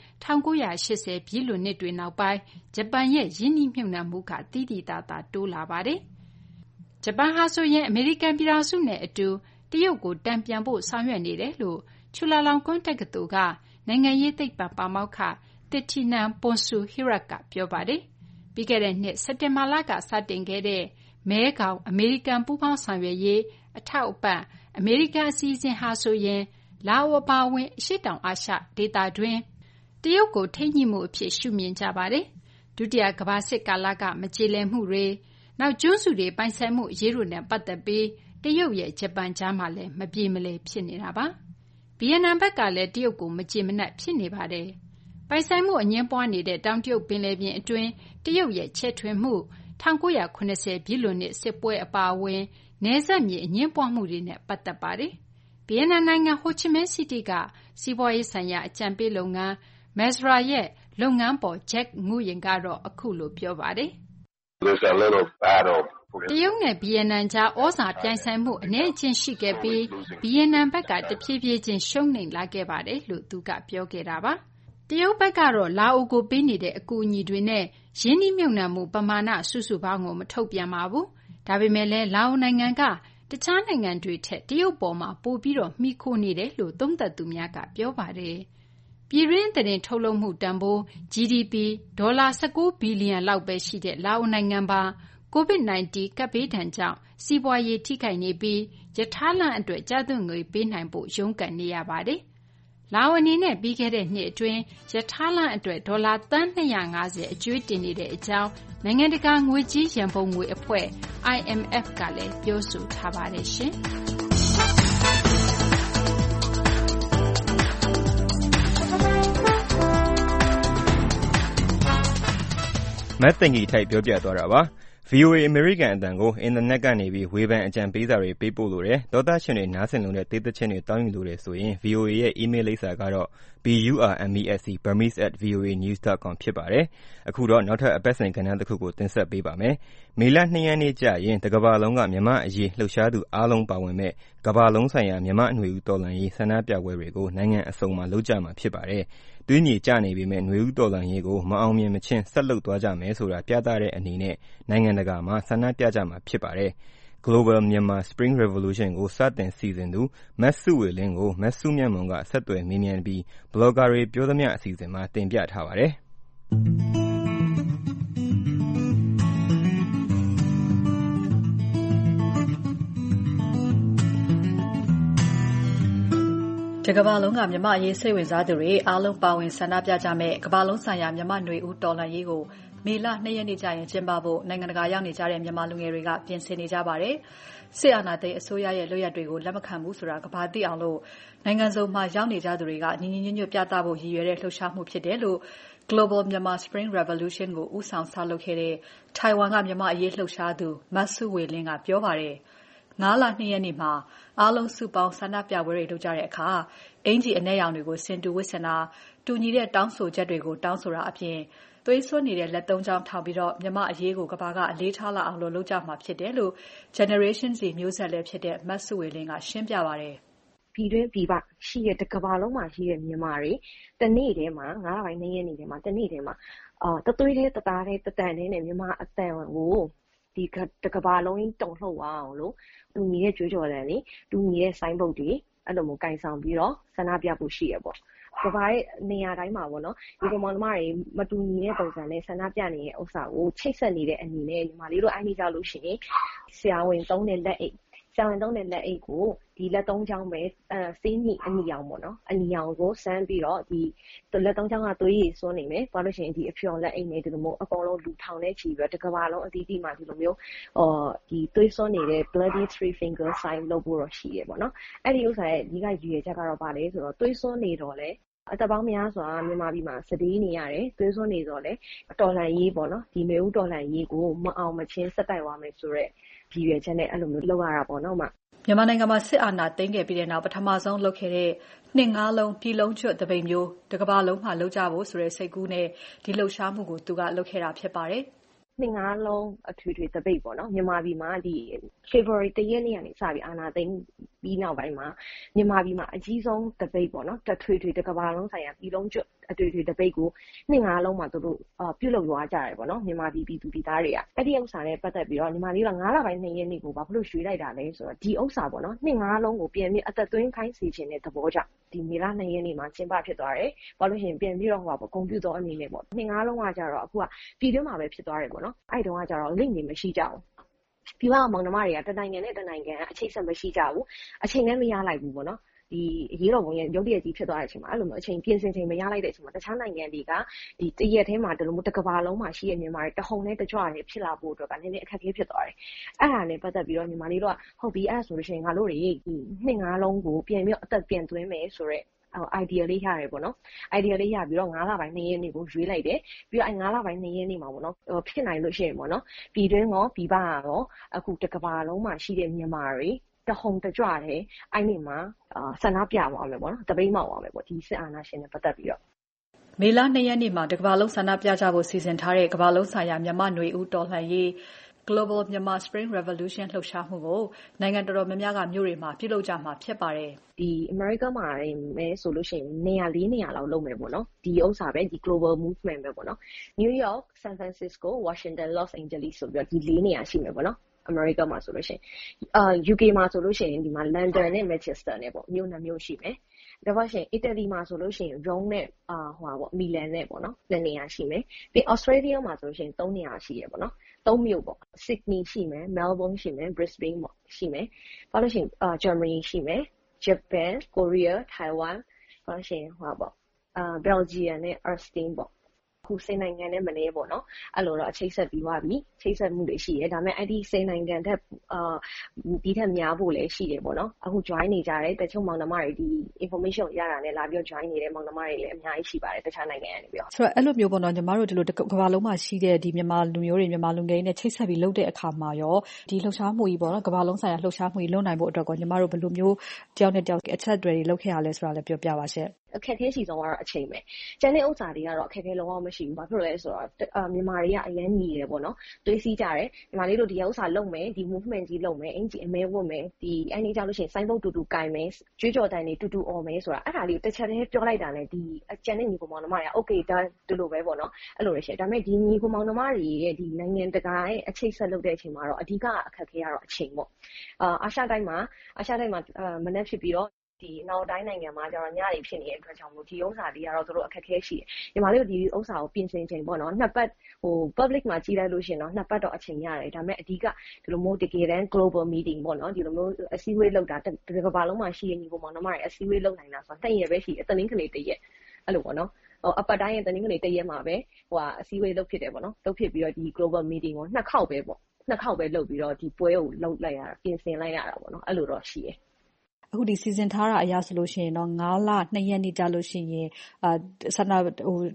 1980ပြည့်လွန်နှစ်တွေနောက်ပိုင်းဂျပန်ရဲ့ရင်းနှီးမြှုပ်နှံမှုကသိသိသာသာတိုးလာပါတယ်။ဂျပန်ဟာဆိုရင်အမေရိကန်ပြည်ထောင်စုနဲ့အတူတရုတ်ကိုတန်ပြန်ဖို့ဆောင်ရွက်နေတယ်လို့ချူလာလောင်ကွန်းတက္ကသိုလ်ကနိုင်ငံရေးသိပ္ပံပါမောက္ခThitinan Pongsudhirak ကပြောပါတယ်။ပြီးခဲ့တဲ့နှစ်စက်တင်ဘာလကစတင်ခဲ့တဲ့မဲခေါင်အမေရိကန်ပူးပေါင်းဆောင်ရွက်ရေးအထောက်အပံ့အမေရိကန်အစီအစဉ်ဟာဆိုရင်လာအိုအပါအဝင်အရှေ့တောင်အာရှဒေသတွင်းတရုတ်ကိုထိန်းညှိမှုအဖြစ်ရှုမြင်ကြပါတယ်။ဒုတိယကမ္ဘာစစ်ကာလကမကျေလည်မှုတွေနောက်ကျွန်းစုတွေပိုင်ဆိုင်မှုအရေးတို့နဲ့ပတ်သက်ပြီးတရုတ်ရဲ့ဂျပန်ကြားမှာလည်းမပြေမလည်ဖြစ်နေတာပါ။ဗီယက်နမ်ဘက်ကလည်းတရုတ်ကိုမကျေမနပ်ဖြစ်နေပါတယ်။ပိုင်ဆိုင်မှုအငြင်းပွားနေတဲ့တောင်တရုတ်ပင်လယ်ပြင်အတွင်းတရုတ်ရဲ့ချဲ့ထွင်မှု1980ပြည့်လွန်နှစ်စစ်ပွဲအပါအဝင်နယ်စပ်မြေအငြင်းပွားမှုတွေနဲ့ပတ်သက်ပါတယ်။ဗီယက်နမ်နိုင်ငံဟိုချီမင်းစီးတီးကစီးပွားရေးဆိုင်ရာအကြံပေးလုပ်ငန်း Mesra ရဲ့လုပ်ငန်းပေါ် Jack Nguyen ကတော့အခုလိုပြောပါတယ်။တရုတ်နဲ့ဗီယက်နမ်ကြားဩဇာပြိုင်ဆိုင်မှုအနည်းအကျဉ်းရှိခဲ့ပြီးဗီယက်နမ်ဘက်ကတဖြည်းဖြည်းချင်းရှုံးနိမ့်လာခဲ့ပါတယ်လို့သူကပြောခဲ့တာပါ။တရုတ်ဘက်ကတော့လာအိုကိုပေးနေတဲ့အကူအညီတွေနဲ့ရင်းနှီးမြှုပ်နှံမှုပမာဏစုစုပေါင်းကိုမထုတ်ပြန်ပါဘူး။ဒါပေမဲ့လည်းလာအိုနိုင်ငံကတခြားနိုင်ငံတွေထက်တရုတ်ပေါ်မှာပိုပြီးတော့မှီခိုနေတယ်လို့သုံးသပ်သူများကပြောပါတယ်။ပြည်တွင်းသတင်းထုတ်လုပ်မှုတန်ဖိုး GDP ဒေါ်လာ19ဘီလီယံလောက်ပဲရှိတဲ့လာအိုနိုင်ငံပါ COVID-19 ကပ်ဘေးဒဏ်ကြောင့်စီးပွားရေးထိခိုက်နေပြီးရထားလမ်းအတွက်ကျသင့်ငွေပေးနိုင်ဖို့ရုန်းကန်နေရပါတယ်။လာအိုအနေနဲ့ပြီးခဲ့တဲ့နှစ်အတွင်းရထားလမ်းအတွက်ဒေါ်လာသန်း250အကျွေးတင်နေတဲ့အကြောင်းနိုင်ငံတကာငွေကြေးရန်ပုံငွေအဖွဲ့ IMF ကလည်းပြောဆိုထားပါတယ်ရှင်။မတ်တင်ကြီးထိုက်ပြောပြသွားတာပါ။ VOA အမေရိကန်အသံကိုအင်တာနက်ကနေပြီးဝေဖန်အကြံပေးစာတွေပေးပို့လို့တယ်။သောသားရှင်တွေနားဆင်လို့တဲ့တေးသချင်းတွေတောင်းယူလို့တယ်ဆိုရင် VOA ရဲ့ email လိပ်စာကတော့ burmese@voanews.com ဖြစ်ပါတယ်။အခုတော့နောက်ထပ်အပတ်စဉ်ကဏ္ဍတစ်ခုကိုတင်ဆက်ပေးပါမယ်။မေလ 2 ရက်နေ့ကျရင်တကမ္ဘာလုံးကမြန်မာ့အရေးလှုပ်ရှားသူအားလုံးပါဝင်မဲ့ကမ္ဘာလုံးဆိုင်ရာမြန်မာ့အနွေဦးတော်လှန်ရေးဆန္ဒပြပွဲတွေကိုနိုင်ငံအစုံမှာလုပ်ကြမှာဖြစ်ပါတယ်။သွေးမြေကျနေပေမဲ့နွေဦးတော်လှန်ရေးကိုမအောင်မြင်မချင်းဆက်လုပ်သွားကြမယ်ဆိုတာပြသတဲ့အနေနဲ့နိုင်ငံတကာမှာဆန္ဒပြကြမှာဖြစ်ပါတယ်။ Global Myanmar Spring Revolution ကိုစတင်စီစဉ်သူမစုဝေလင်းကိုမစုမြတ်မွန်ကဆက်သွယ်မေးမြန်းပြီးဘလော့ဂါတွေပြောသမျှအစီအစဉ်မှာတင်ပြထားပါတယ်။တကမ္ဘာလုံးကမြန်မာအရေးစိတ်ဝင်စားသူတွေအားလုံးပါဝင်ဆန္ဒပြကြမဲ့ကမ္ဘာလုံးဆိုင်ရာမြန်မာနွေဦးတော်လှန်ရေးကိုမေလ 2 ရက်နေ့ကျရင်ကျင်းပဖို့နိုင်ငံတကာရောက်နေကြတဲ့မြန်မာလူငယ်တွေကပြင်ဆင်နေကြပါတယ်။စစ်အာဏာသိမ်းအစိုးရရဲ့လုပ်ရပ်တွေကိုလက်မခံဘူးဆိုတာကမ္ဘာသိအောင်လို့နိုင်ငံစုံမှာရောက်နေကြသူတွေကညီညီညွတ်ညွတ်ပြသဖို့ရည်ရွယ်တဲ့လှုပ်ရှားမှုဖြစ်တယ်လို့ Global Myanmar Spring Revolution ကိုဦးဆောင်ဆောက်လုပ်ခဲ့တဲ့ထိုင်ဝမ်ကမြန်မာအရေးလှုပ်ရှားသူမစုဝေလင်းကပြောပါတယ်။ 5 လ 2 ရက်နေ့မှာအားလုံးစုပေါင်းဆန္ဒပြပွဲတွေလုပ်ကြတဲ့အခါအင်ဂျီအနက်ရောင်တွေကိုဆင်တူဝတ်ဆင်တာတူညီတဲ့တောင်းဆိုချက်တွေကိုတောင်းဆိုတာအပြင်သွေးစွန်းနေတဲ့လက်သုံးချောင်းထောင်ပြီးမြန်မာ့အရေးကိုကမ္ဘာကအလေးထားလာအောင်လုပ်ကြမှာဖြစ်တယ်လို့ Generation Z မျိုးဆက်လည်းဖြစ်တဲ့မဆုဝေလင်းကရှင်းပြပါတယ်။ပြည်တွင်းပြည်ပရှိတဲ့တစ်ကမ္ဘာလုံးမှာရှိတဲ့မြန်မာတွေတနေ့တည်းမှာ9 လပိုင်း2 ရက်နေ့တည်းမှာတနေ့တည်းမှာတသွေးလေးတသားလေးတတန်လေးနဲ့မြန်မာအတန်ကိုဒီတစ်ကမ္ဘာလုံးကြီးတုံ့လှုပ်အောင်လို့တူညီတဲ့ကြွေးကြော်သံတွေတူညီတဲ့ဆိုင်းဘုတ်တွေအဲ့လိုမျိုးကင်ဆောင်ပြီးတော့ဆန္ဒပြဖို့ရှိရပေါ့ကမ္ဘာရဲ့နေရာတိုင်းမှာပေါ့နော်ဒီကောင်မတွေမတူညီတဲ့ပုံစံနဲ့ဆန္ဒပြနေတဲ့ဥစ္စာကိုချိတ်ဆက်နေတဲ့အနေနဲ့ညီမလေးတို့အိုင်းနေကြလို့ရှိရင်ဆရာဝန်သုံးတဲ့လက်အိတ်ဆရာဝန်သုံးတဲ့လက်အိတ်ကိုဒီလက်သုံးချောင်းပဲစေးညိအနီအောင်ပေါ့နော်အနီအောင်ကိုစမ်းပြီးတော့ဒီလက်သုံးချောင်းကသွေးရည်စွန်းနေမယ်ဘာလို့ရှိရင်ဒီအဖြော်လက်အိတ်နဲ့ဒီလိုမျိုးအကုန်လုံးလူထောင်နဲ့ချီပြီးတော့တစ်ကမ္ဘာလုံးအသီးသီးမှာဒီလိုမျိုးဒီသွေးစွန်းနေတဲ့ bloody three finger sign လုပ်ဖို့တော့ရှိရပေါ့နော်အဲ့ဒီဥစ္စာရဲ့ဒီကရည်ရွယ်ချက်ကတော့ဘာလဲဆိုတော့သွေးစွန်းနေတော့လေအသက်ပေါင်းများစွာမြန်မာပြည်မှာစတေးနေရတယ်သွေးစွန်းနေတော့လေတော်လှန်ရေးပေါ့နော်ဒီမျိုးတော်လှန်ရေးကိုမအောင်မချင်းစက်တိုက်သွားမယ်ဆိုတော့ဒီရွယ်ချက်နဲ့အဲ့လိုမျိုးလုပ်ရတာပေါ့နော်မြန်မာနိုင်ငံမှာစစ်အာဏာသိမ်းခဲ့ပြီးတဲ့နောက်ပထမဆုံးလုပ်ခဲ့တဲ့နှစ်ငါးလုံးပြည်လုံးကျွတ်တပိတ်မျိုးတစ်ကမ္ဘာလုံးမှာလုပ်ကြဖို့ဆိုတဲ့စိတ်ကူးနဲ့ဒီလှုပ်ရှားမှုကိုသူကလုပ်ခဲ့တာဖြစ်ပါတယ်နှစ်ငါးလုံးအထွေထွေတပိတ်ပေါ့နော်မြန်မာပြည်မှာဒီ February 1 ရက်နေ့ကနေစပြီးအာဏာသိမ်းပြီးနောက်ပိုင်းမှာမြန်မာပြည်မှာအကြီးဆုံးတပိတ်ပေါ့နော်တထွေထွေတစ်ကမ္ဘာလုံးဆိုင်ရာပြည်လုံးကျွတ်အထွေထွေတပိတ်ကိုနှစ်ငါးလုံးမှာသူတို့ပြုလုပ်သွားကြတယ်ပေါ့နော်မြန်မာပြည်ပြည်သူပြည်သားတွေကအဲ့ဒီဥစ္စာနဲ့ပတ်သက်ပြီးတော့ညီမလေးက9 လပိုင်း2 ရက်နေ့ကိုဘာဖြစ်လို့ရွှေ့လိုက်တာလဲဆိုတော့ဒီဥစ္စာပေါ့နော်နှစ်ငါးလုံးကိုပြန်ပြီးအသက်သွင်းခိုင်းစေခြင်းတဲ့သဘောကြောင့်ဒီမေလ2 ရက်နေ့မှာကျင်းပဖြစ်သွားတယ်ဘာလို့ရှိရင်ပြန်ပြီးတော့ကွန်ပျူတာအနေနဲ့ပေါ့နှစ်ငါးလုံးကကြတော့အခုကပြည်တွင်းမှာပဲဖြစ်သွားတယ်ပေါ့နော်အဲ့တုန်းကကြတော့ link တွေမရှိကြဘူးပြီးတော့မောင်နှမတွေကတနိုင်ငံနဲ့တနိုင်ငံအချိတ်ဆက်မရှိကြဘူးအချိန်နဲ့မရလိုက်ဘူးပေါ့နော်ဒီအရေးတော်ပုံရဲ့ရုပ်တရက်ကြီးဖြစ်သွားတဲ့အချိန်မှာအဲ့လိုမျိုးအချိန်ပြင်ဆင်ချိန်မရလိုက်တဲ့အချိန်မှာတခြားနိုင်ငံတွေကဒီတရက်ထဲမှာဒီလိုမျိုးတစ်ကမ္ဘာလုံးမှာရှိတဲ့မြန်မာတွေတဟုန်နဲ့တကြွနဲ့ဖြစ်လာဖို့အတွက်ကနည်းနည်းအခက်အခဲဖြစ်သွားတယ်အဲ့ဒါနဲ့ပတ်သက်ပြီးတော့မြန်မာလေးတို့ကဟုတ်ပြီအဲ့ဆိုလို့ရှိရင်ငါတို့တွေဒီနှစ်ငါးလုံးကိုပြန်ပြီးအသက်ပြန်သွင်းမယ်ဆိုတော့idea လေးရတယ်ပေါ့နော် idea လေးရပြီးတော့9 လပိုင်း2 ရက်နေ့ကိုရွေးလိုက်တယ်ပြီးတော့9 လပိုင်း2 ရက်နေ့မှာပေါ့နော်ဖြစ်နိုင်လို့ရှိရင်ပေါ့နော်ပြည်တွင်းရောပြည်ပရောအခုတစ်ကမ္ဘာလုံးမှာရှိတဲ့မြန်မာတွေတဟုန်တကြွတယ်အဲ့ဒီမှာဆန္ဒပြသွားမယ်ပေါ့နော်တပိတ်မောက်သွားမယ်ပေါ့ဒီစစ်အာဏာရှင်နဲ့ပတ်သက်ပြီးတော့မေလ2 ရက်နေ့မှာတစ်ကမ္ဘာလုံးဆန္ဒပြကြဖို့စီစဉ်ထားတဲ့ကမ္ဘာလုံးဆိုင်ရာမြန်မာ့နွေဦးတော်လှန်ရေး Global Myanmar Spring Revolution လှုပ်ရှားမှုကိုနိုင်ငံတော်တော်များများကမြို့တွေမှာပြုလုပ်ကြမှာဖြစ်ပါတယ်ဒီ America မှာပဲဆိုလို့ရှိရင်နေရာ4 နေရာလောက်လုပ်မယ်ပေါ့နော်ဒီဥစ္စာပဲဒီ Global Movement ပဲပေါ့နော် New York, San Francisco, Washington, Los Angeles ဆိုပြီးတော့ဒီ4 နေရာရှိမယ်ပေါ့နော်America မှာဆိုလို့ရှိရင်UK မှာဆိုလို့ရှိရင်ဒီမှာ London နဲ့ Manchester နဲ့ပေါ့မြို့နှမျိုးရှိမယ်ဒါပါရှင် Italy မှာဆိုလို့ရှိရင် Rome နဲ့Milan နဲ့ပေါ့နော်2 နေရာရှိမယ်ပြီး Australia မှာဆိုလို့ရှိရင်3 နေရာရှိရပေါ့နော်3 မြို့ပေါ့ Sydney ရှိမယ် Melbourne ရှိမယ် Brisbane ပေါ့ရှိမယ်ဘာလို့ရှိရင်Germany ရှိမယ် Japan, Korea, Taiwan ဘာလို့ရှိရင်Belgium နဲ့ Austin ပေါ့ခုစိတ်နိုင်ငံနဲ့မနေပေါ့နော်အဲ့လိုတော့အချိတ်ဆက်ပြီးသွားပြီချိတ်ဆက်မှုတွေရှိရဲဒါပေမဲ့အဲ့ဒီစိတ်နိုင်ငံတဲ့ဒီထက်များဖို့လည်းရှိတယ်ပေါ့နော်အခု join နေကြတယ်တချို့မောင်နှမတွေဒီ information ကိုရတာနဲ့လာပြီး join နေတဲ့မောင်နှမတွေလည်းအများကြီးရှိပါတယ်တခြားနိုင်ငံကနေပြီးတော့ဆိုတော့အဲ့လိုမျိုးပေါ့နော်ညီမတို့ဒီလိုကမ္ဘာလုံးမှာရှိတဲ့ဒီမြန်မာလူမျိုးတွေမြန်မာလူငယ်တွေနဲ့ချိတ်ဆက်ပြီးလုပ်တဲ့အခါမှာရောဒီလှုပ်ရှားမှုကြီးပေါ့နော်ကမ္ဘာလုံးဆိုင်ရာလှုပ်ရှားမှုကြီးလုပ်နိုင်ဖို့အတွက်ကိုညီမတို့ဘယ်လိုမျိုးတယောက်နဲ့တယောက်အချက်တွေလုပ်ခဲ့ရလဲဆိုတာလည်းပြောပြပါရှင့်အခက်အခဲရှိဆုံးကတော့အချိန်ပဲကျန်တဲ့ဥစ္စာတွေကတော့အခက်အခဲလုံးဝမရှိဘူးဘာဖြစ်လို့လဲဆိုတော့မြန်မာတွေကအရန်ညီတယ်ပေါ့နော်တွေးစီးကြတယ်မြန်မာလေးတို့ဒီဥစ္စာလုပ်မယ်ဒီ movement ကြီးလုပ်မယ်အင်ဂျီအမဲဝတ်မယ်ဒီအဲ့ဒီကြောင့်လို့ရှိရင်စိုင်းပုတ်တူတူကင်မယ်ကြွေးကြော်တန်တွေတူတူអော်မယ်ဆိုတာအဲ့ဒါလေးကိုတစ်ချက်တည်းပြောလိုက်တာနဲ့ဒီကျန်တဲ့ညီကောင်မောင်နှမတွေက okay ဒါဒီလိုပဲပေါ့နော်အဲ့လိုရရှိတယ်ဒါပေမဲ့ဒီညီကောင်မောင်နှမတွေရဲ့ဒီနိုင်ငံတကာရဲ့အချိတ်ဆက်လုပ်တဲ့အချိန်မှာတော့အဓိကအခက်အခဲကတော့အချိန်ပေါ့အာရှတိုင်းမှာမနေ့ဖြစ်ပြီးတော့ဒီနောက်တိုင်းနိုင်ငံမှာကျတော့ညတွေဖြစ်နေတဲ့အတွက်ကြောင့်မို့ဒီဥစ္စာလေးကတော့တို့အခက်အခဲရှိတယ်။ညီမလေးတို့ဒီဥစ္စာကိုပြင်ဆင်ချိန်ပေါ့နော်နှစ်ပတ်public မှာကြီးလိုက်လို့ရှိရင်တော့နှစ်ပတ်တော့အချိန်ရတယ်။ဒါပေမဲ့အဓိကဒီလိုမျိုးတကယ်တမ်း global meeting ပေါ့နော်ဒီလိုမျိုးအစည်းအဝေးလုပ်တာတစ်ကမ္ဘာလုံးမှာရှိတဲ့ညီကောင်မောင်နှမတွေအစည်းအဝေးလုပ်နိုင်တာဆိုတာ2 ရက်ပဲရှိတယ်။တနင်္ဂနွေ1 ရက်အဲ့လိုပေါ့နော်အပတ်တိုင်းရဲ့တနင်္ဂနွေ1 ရက်မှာပဲအစည်းအဝေးလုပ်ဖြစ်တယ်ပေါ့နော်လုပ်ဖြစ်ပြီးတော့ဒီ global meeting ကို2 ခေါက်ပဲပေါ့2 ခေါက်ပဲလုပ်ပြီးတော့ဒီပွဲကိုလုပ်လိုက်ရတာပြင်ဆင်လိုက်ရတာပေါ့နော်အဲ့လိုတော့ရှိတယ်အခုဒီစီစဉ်ထားတာအရဆိုလို့ရှိရင်တော့9 လ 2 ရက်နေ့ကြာလို့ရှိရင်ဆန္ဒ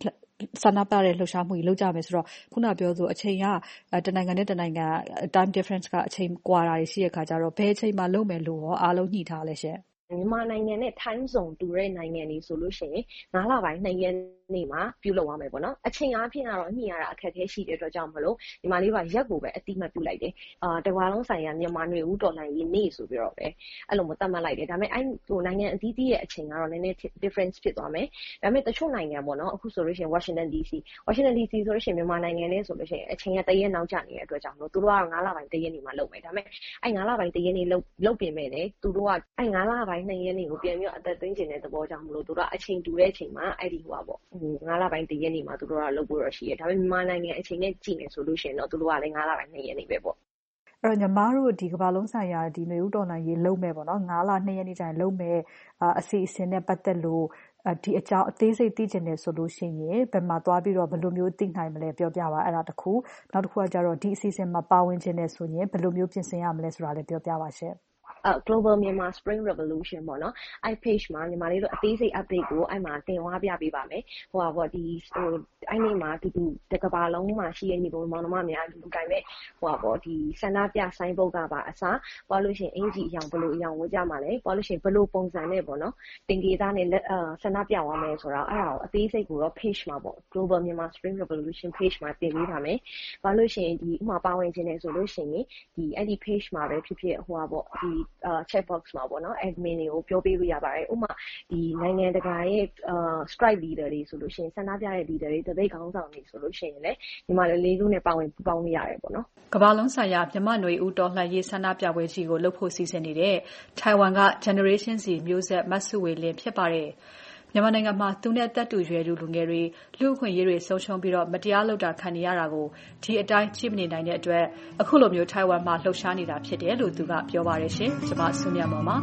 ဆန္ဒပြတဲ့လှုပ်ရှားမှုကြီးလုပ်ကြမယ်ဆိုတော့ခုနပြောဆိုအချိန်ကတနိုင်ငံနဲ့တနိုင်ငံ time difference ကအချိန်ကွာတာတွေရှိတဲ့ခါကျတော့ဘယ်အချိန်မှလုပ်မယ်လို့ရောအားလုံးညှိထားလဲရှင်မြန်မာနိုင်ငံနဲ့ time zone တူတဲ့နိုင်ငံတွေဆိုလို့ရှိရင်9လပိုင်း2ရက်နေ့မှာပြုလုပ်ရမယ်ပေါ့နော်အချိန်အားဖြင့်ကတော့ညှိရတာအခက်အခဲရှိတဲ့အတွက်ကြောင့်မလို့ဒီမှာလေးပါရက်ကိုပဲအတိမတ်ပြုလိုက်တယ်တကွာလုံးဆိုင်ရာမြန်မာနွေဦးတော်လှန်ရေးနေ့ဆိုပြီးတော့ပဲအဲ့လိုမျိုးသတ်မှတ်လိုက်တယ်ဒါပေမဲ့အဲ့နိုင်ငံအသီးသီးရဲ့အချိန်ကတော့နည်းနည်း difference ဖြစ်သွားမယ်ဒါပေမဲ့တချို့နိုင်ငံပေါ့နော်အခုဆိုလို့ရှိရင် Washington DC ဆိုလို့ရှိရင်မြန်မာနိုင်ငံနဲ့ဆိုလို့ရှိရင်အချိန်က1ရက်နောက်ကျနေတဲ့အတွက်ကြောင့်မလို့သူတို့က9လပိုင်း1ရက်နေ့မှာလုပ်မယ်ဒါပေမဲ့အဲ့9လပိုင်း1ရက်နေ့လုပ်ပြင်မဲ့လေသူတို့ကအဲ့9လပိုင်း2ရက်နေ့ကိုပြန်ပြီးအသက်သွင်းခြင်းတဲ့သဘောကြောင့်မလို့သူတို့ကအချိန်တူတဲ့အချိန်မှာအဲ့ဒီဟိုပါပေါ့9လပိုင်း1ရက်နေ့မှာသူတို့ကလုပ်ဖို့ရရှိတယ်ဒါပေမဲ့မြန်မာနိုင်ငံအချိန်နဲ့ကြည့်မယ်ဆိုလို့ရှိရင်တော့သူတို့ကလည်း9လပိုင်း2ရက်နေ့ပဲပေါ့အဲ့တော့ညီမတို့ဒီကမ္ဘာလုံးဆိုင်ရာဒီနွေဦးတော်လှန်ရေးလုပ်မယ်ပေါ့နော်9လ2ရက်နေ့ကျရင်လုပ်မယ်အစီအစဉ်နဲ့ပတ်သက်လို့ဒီအကြောင်းအသေးစိတ်သိချင်တယ်ဆိုလို့ရှိရင်ဘယ်မှာသွားပြီးတော့ဘယ်လိုမျိုးသိနိုင်မလဲပြောပြပါအဲ့ဒါတစ်ခုနောက်တစ်ခုကကျတော့ဒီအစီအစဉ်မှာပါဝင်ခြင်းနဲ့ဆိုရင်ဘယ်လိုမျိုးပြင်ဆင်ရမလဲဆိုတာလည်းပြောပြပါရှင့် Global Myanmar Spring Revolution ပေါ့နော်အဲ့ page မှာညီမလေးတို့အသေးစိတ် update ကိုအဲ့မှာတင်သွားပြပေးပါမယ်ဟိုပါပေါ့ဒီအဲ့နေ့မှာတူတကဘာလုံးမှာရှိတဲ့ညီကောင်မောင်နှမများလူတိုင်းပဲဟိုပါပေါ့ဒီဆန္ဒပြဆိုင်ဘုတ်ကပါအစားပွားလို့ရှိရင်အင်ဂျီအယောင်ဘလို့အယောင်ဝတ်ကြမှာလဲပွားလို့ရှိရင်ဘလို့ပုံစံနဲ့ပေါ့နော်တင်ကေသားနဲ့ဆန္ဒပြသွားမယ်ဆိုတော့အဲ့ဒါကိုအသေးစိတ်ကိုတော့ page မှာပေါ့ Global Myanmar Spring Revolution page မှာတင်ပေးပါမယ်ပွားလို့ရှိရင်ဒီဥမာပါဝင်ခြင်းနဲ့ဆိုလို့ရှိရင်ဒီအဲ့ဒီ page မှာပဲဖြစ်ဖြစ်ဟိုပါပေါ့ဒီchat box မှာပေါ့နော် admin တွေကိုပြောပေးလို့ရပါတယ်ဥပမာဒီနိုင်ငံတကာရဲ့strike leader တွေဆိုလို့ရှိရင်ဆန္ဒပြတဲ့ leader တွေတပိတ်ခေါင်းဆောင်တွေဆိုလို့ရှိရင်လည်းဒီမှာလေးခုနဲ့ပေါင်းလို့ရတယ်ပေါ့နော်ကမ္ဘာလုံးဆိုင်ရာမြန်မာနွေဦးတော်လှန်ရေးဆန္ဒပြပွဲကြီးကိုလုပ်ဖို့စီစဉ်နေတဲ့ထိုင်ဝမ်က Generation Z မျိုးဆက်မဆုဝေလင်းဖြစ်ပါတယ်မြန်မာနိုင်ငံမှာသူနဲ့တက်တူရွယ်လူငယ်တွေလူ့အခွင့်အရေးတွေဆုံးရှုံးပြီးတော့မတရားလုပ်တာခံနေရတာကိုဒီအတိုင်းကြည့်မနေနိုင်တဲ့အတွက်အခုလိုမျိုးထိုင်ဝမ်မှာလှုပ်ရှားနေတာဖြစ်တယ်လို့သူကပြောပါတယ်ရှင်ကျွန်မဆုမြတ်မော်ပါ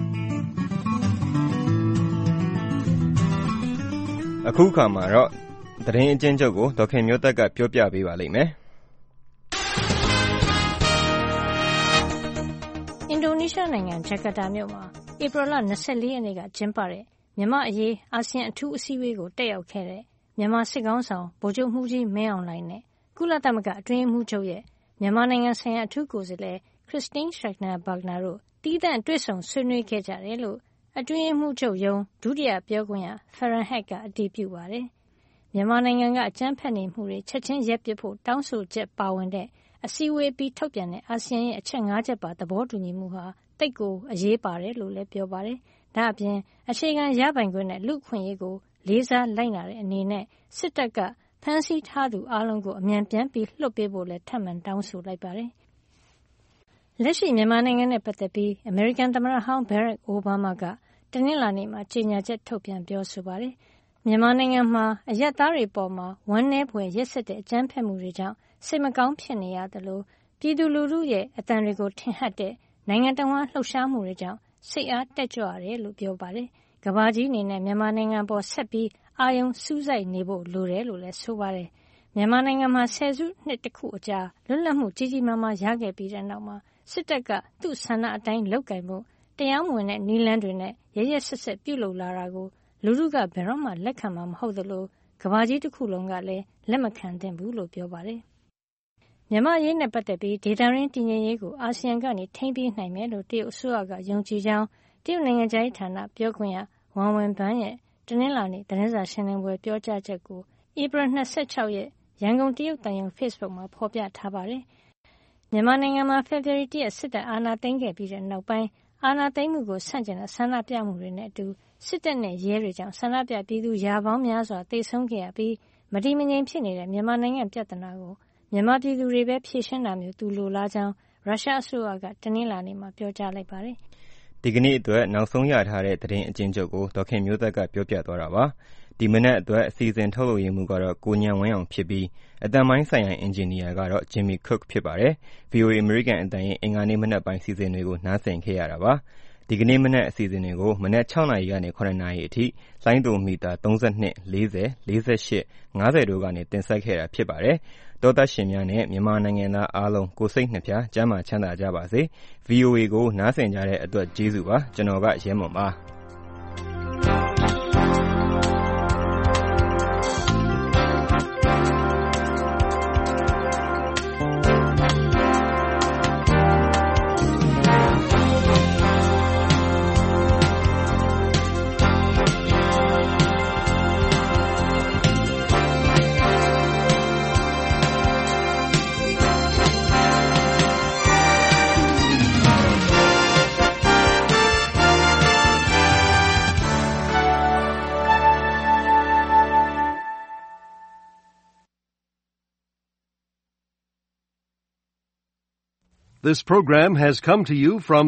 အခုခါမှာတော့သတင်းအကျဉ်းချုပ်ကိုဒေါက်ခင်မျိုးသက်ကပြောပြပေးပါလိမ့်မယ်အင်ဒိုနီးရှားနိုင်ငံဂျကာတာမြို့မှာဧပြီလ24ရက်နေ့ကကျင်းပတဲ့မြန်မာ့အရေးအာဆီယံအထူးအစည်းအဝေးကိုတက်ရောက်ခဲ့တဲ့မြန်မာစစ်ခေါင်းဆောင်ဗိုလ်ချုပ်မှူးကြီးမင်းအောင်လှိုင်နဲ့ကုလသမဂ္ဂအတွင်းရေးမှူးချုပ်ရဲ့မြန်မာနိုင်ငံဆိုင်ရာအထူးကိုယ်စားလှယ်ခရစ်စတင်းရှရက်နာဘာဂနာတို့သီးသန့်တွေ့ဆုံဆွေးနွေးခဲ့ကြတယ်လို့အတွင်းရေးမှူးချုပ်ရုံးဒုတိယပြောခွင့်ရဖရန်ဟက်ကအတည်ပြုပါတယ်။မြန်မာနိုင်ငံကအကြမ်းဖက်နေမှုတွေချက်ချင်းရပ်ပစ်ဖို့တောင်းဆိုချက်ပါဝင်တဲ့အစည်းအဝေးပြီးထုတ်ပြန်တဲ့အာဆီယံရဲ့အချက်၅ချက်ပါသဘောတူညီမှုဟာတိတ်ကိုအရေးပါတယ်လို့လည်းပြောပါတယ်။ဒါ့အပြင်အခြေခံရပိုင်ခွင့်နဲ့လူ့အခွင့်အရေးကိုလေးစားလိုက်နာတဲ့အနေနဲ့စစ်တပ်ကဖမ်းဆီးထားသူအားလုံးကိုအမြန်ပြန်ပြီးလွှတ်ပေးဖို့လည်းထပ်မံတောင်းဆိုလိုက်ပါတယ်။လက်ရှိမြန်မာနိုင်ငံနဲ့ပတ်သက်ပြီးအမေရိကန်သမ္မတဟောင်းဘရက်အိုဘားမားကတနင်္လာနေ့မှာကြေညာချက်ထုတ်ပြန်ပြောဆိုပါတယ်။မြန်မာနိုင်ငံမှာအရပ်သားတွေပေါ်မှာဝမ်းနည်းဖွယ်ရက်စက်တဲ့အကြမ်းဖက်မှုတွေကြောင့်စိတ်မကောင်းဖြစ်နေရသလိုပြည်သူလူထုရဲ့အသံတွေကိုထင်ဟပ်တဲ့နိုင်ငံတော်လှုပ်ရှားမှုတွေကြောင့်စိတ်အားတက်ကြွရတယ်လို့ပြောပါတယ်။ကမ္ဘာကြီးအနေနဲ့မြန်မာနိုင်ငံပေါ်ဆက်ပြီးအာရုံစူးစိုက်နေဖို့လိုတယ်လို့လည်းဆိုပါတယ်။မြန်မာနိုင်ငံမှာဆယ်စုနှစ်တခုအကြာလွတ်လပ်မှုကြီးကြီးမားမားရခဲ့ပြီးတဲ့နောက်မှာစစ်တပ်ကသူ့ဆန္ဒအတိုင်းလုပ်ကိုင်ဖို့တရားမဝင်တဲ့နည်းလမ်းတွေနဲ့ရရဆက်ဆက်ပြုလုပ်လာတာကိုလူထုကဘယ်တော့မှလက်ခံမှာမဟုတ်သလိုကမ္ဘာကြီးတစ်ခုလုံးကလည်းလက်မခံသင့်ဘူးလို့ပြောပါတယ်။မြန်မာရေးနဲ့ပတ်သက်ပြီးဒေသရင်းတည်ငြိမ်ရေးကိုအာဆီယံကနေထိန်းပေးနိုင်မယ်လို့တရုတ်အစိုးရကယုံကြည်ကြောင်းတရုတ်နိုင်ငံခြားရေးဌာနပြောခွင့်ရဝမ်ဝန်ဘန်းရဲ့တနင်္လာနေ့သတင်းစာရှင်းလင်းပွဲပြောကြားချက်ကိုဧပြီ26ရက်ရန်ကုန်တရုတ်တန်ယုံ Facebook မှာဖော်ပြထားပါတယ်။မြန်မာနိုင်ငံမှာဖေဖော်ဝါရီလ1စစ်တပ်အာဏာသိမ်းခဲ့ပြီးတဲ့နောက်ပိုင်းအာဏာသိမ်းမှုကိုဆန့်ကျင်တဲ့ဆန္ဒပြမှုတွေနဲ့အတူစစ်တပ်နဲ့ရဲတွေကြောင့်ဆန္ဒပြပြည်သူရာပေါင်းများစွာသေဆုံးခဲ့ရပြီးမတည်မငြိမ်ဖြစ်နေတဲ့မြန်မာနိုင်ငံပြဿနာကိုမြန်မာပြည်သူတွေပဲဖြေရှင်းတာမျိုးသူလိုလားကြောင်းရုရှားအစိုးရကတနင်္လာနေ့မှာပြောကြားလိုက်ပါတယ်။ဒီကနေ့အတွက်နောက်ဆုံးရထားတဲ့သတင်းအကျဉ်းချုပ်ကိုဒေါက်ခင်မျိုးသက်ကပြောပြသွားတာပါ။ဒီမနက်အတွက်အစီအစဉ်ထုတ်လုပ်ရေးမှူးကတော့ကိုဉာဏ်ဝင်းအောင်ဖြစ်ပြီးအသံပိုင်းဆိုင်ရာအင်ဂျင်နီယာကတော့ Jimmy Cook ဖြစ်ပါတယ်။ VOA American အသံရဲ့အင်္ဂါနေ့မနက်ပိုင်းစီစဉ်တွေကိုနားဆင်ခဲ့ရတာပါ။ဒီကနေ့မနက်အစီအစဉ်တွေကိုမနက်6နာရီကနေ9နာရီအထိလိုင်းဒိုမီတာ32 40 48 50တို့ကနေတင်ဆက်ခဲ့တာဖြစ်ပါတယ်။တောသားရှင်များနဲ့မြန်မာနိုင်ငံသားအားလုံးကိုစိတ်နှပြကျန်းမာချမ်းသာကြပါစေ။ VOA ကိုနားဆင်ကြတဲ့အတွက်ကျေးဇူးပါ။ကျွန်တော်ကရဲမွန်ပါ။ This program has come to you from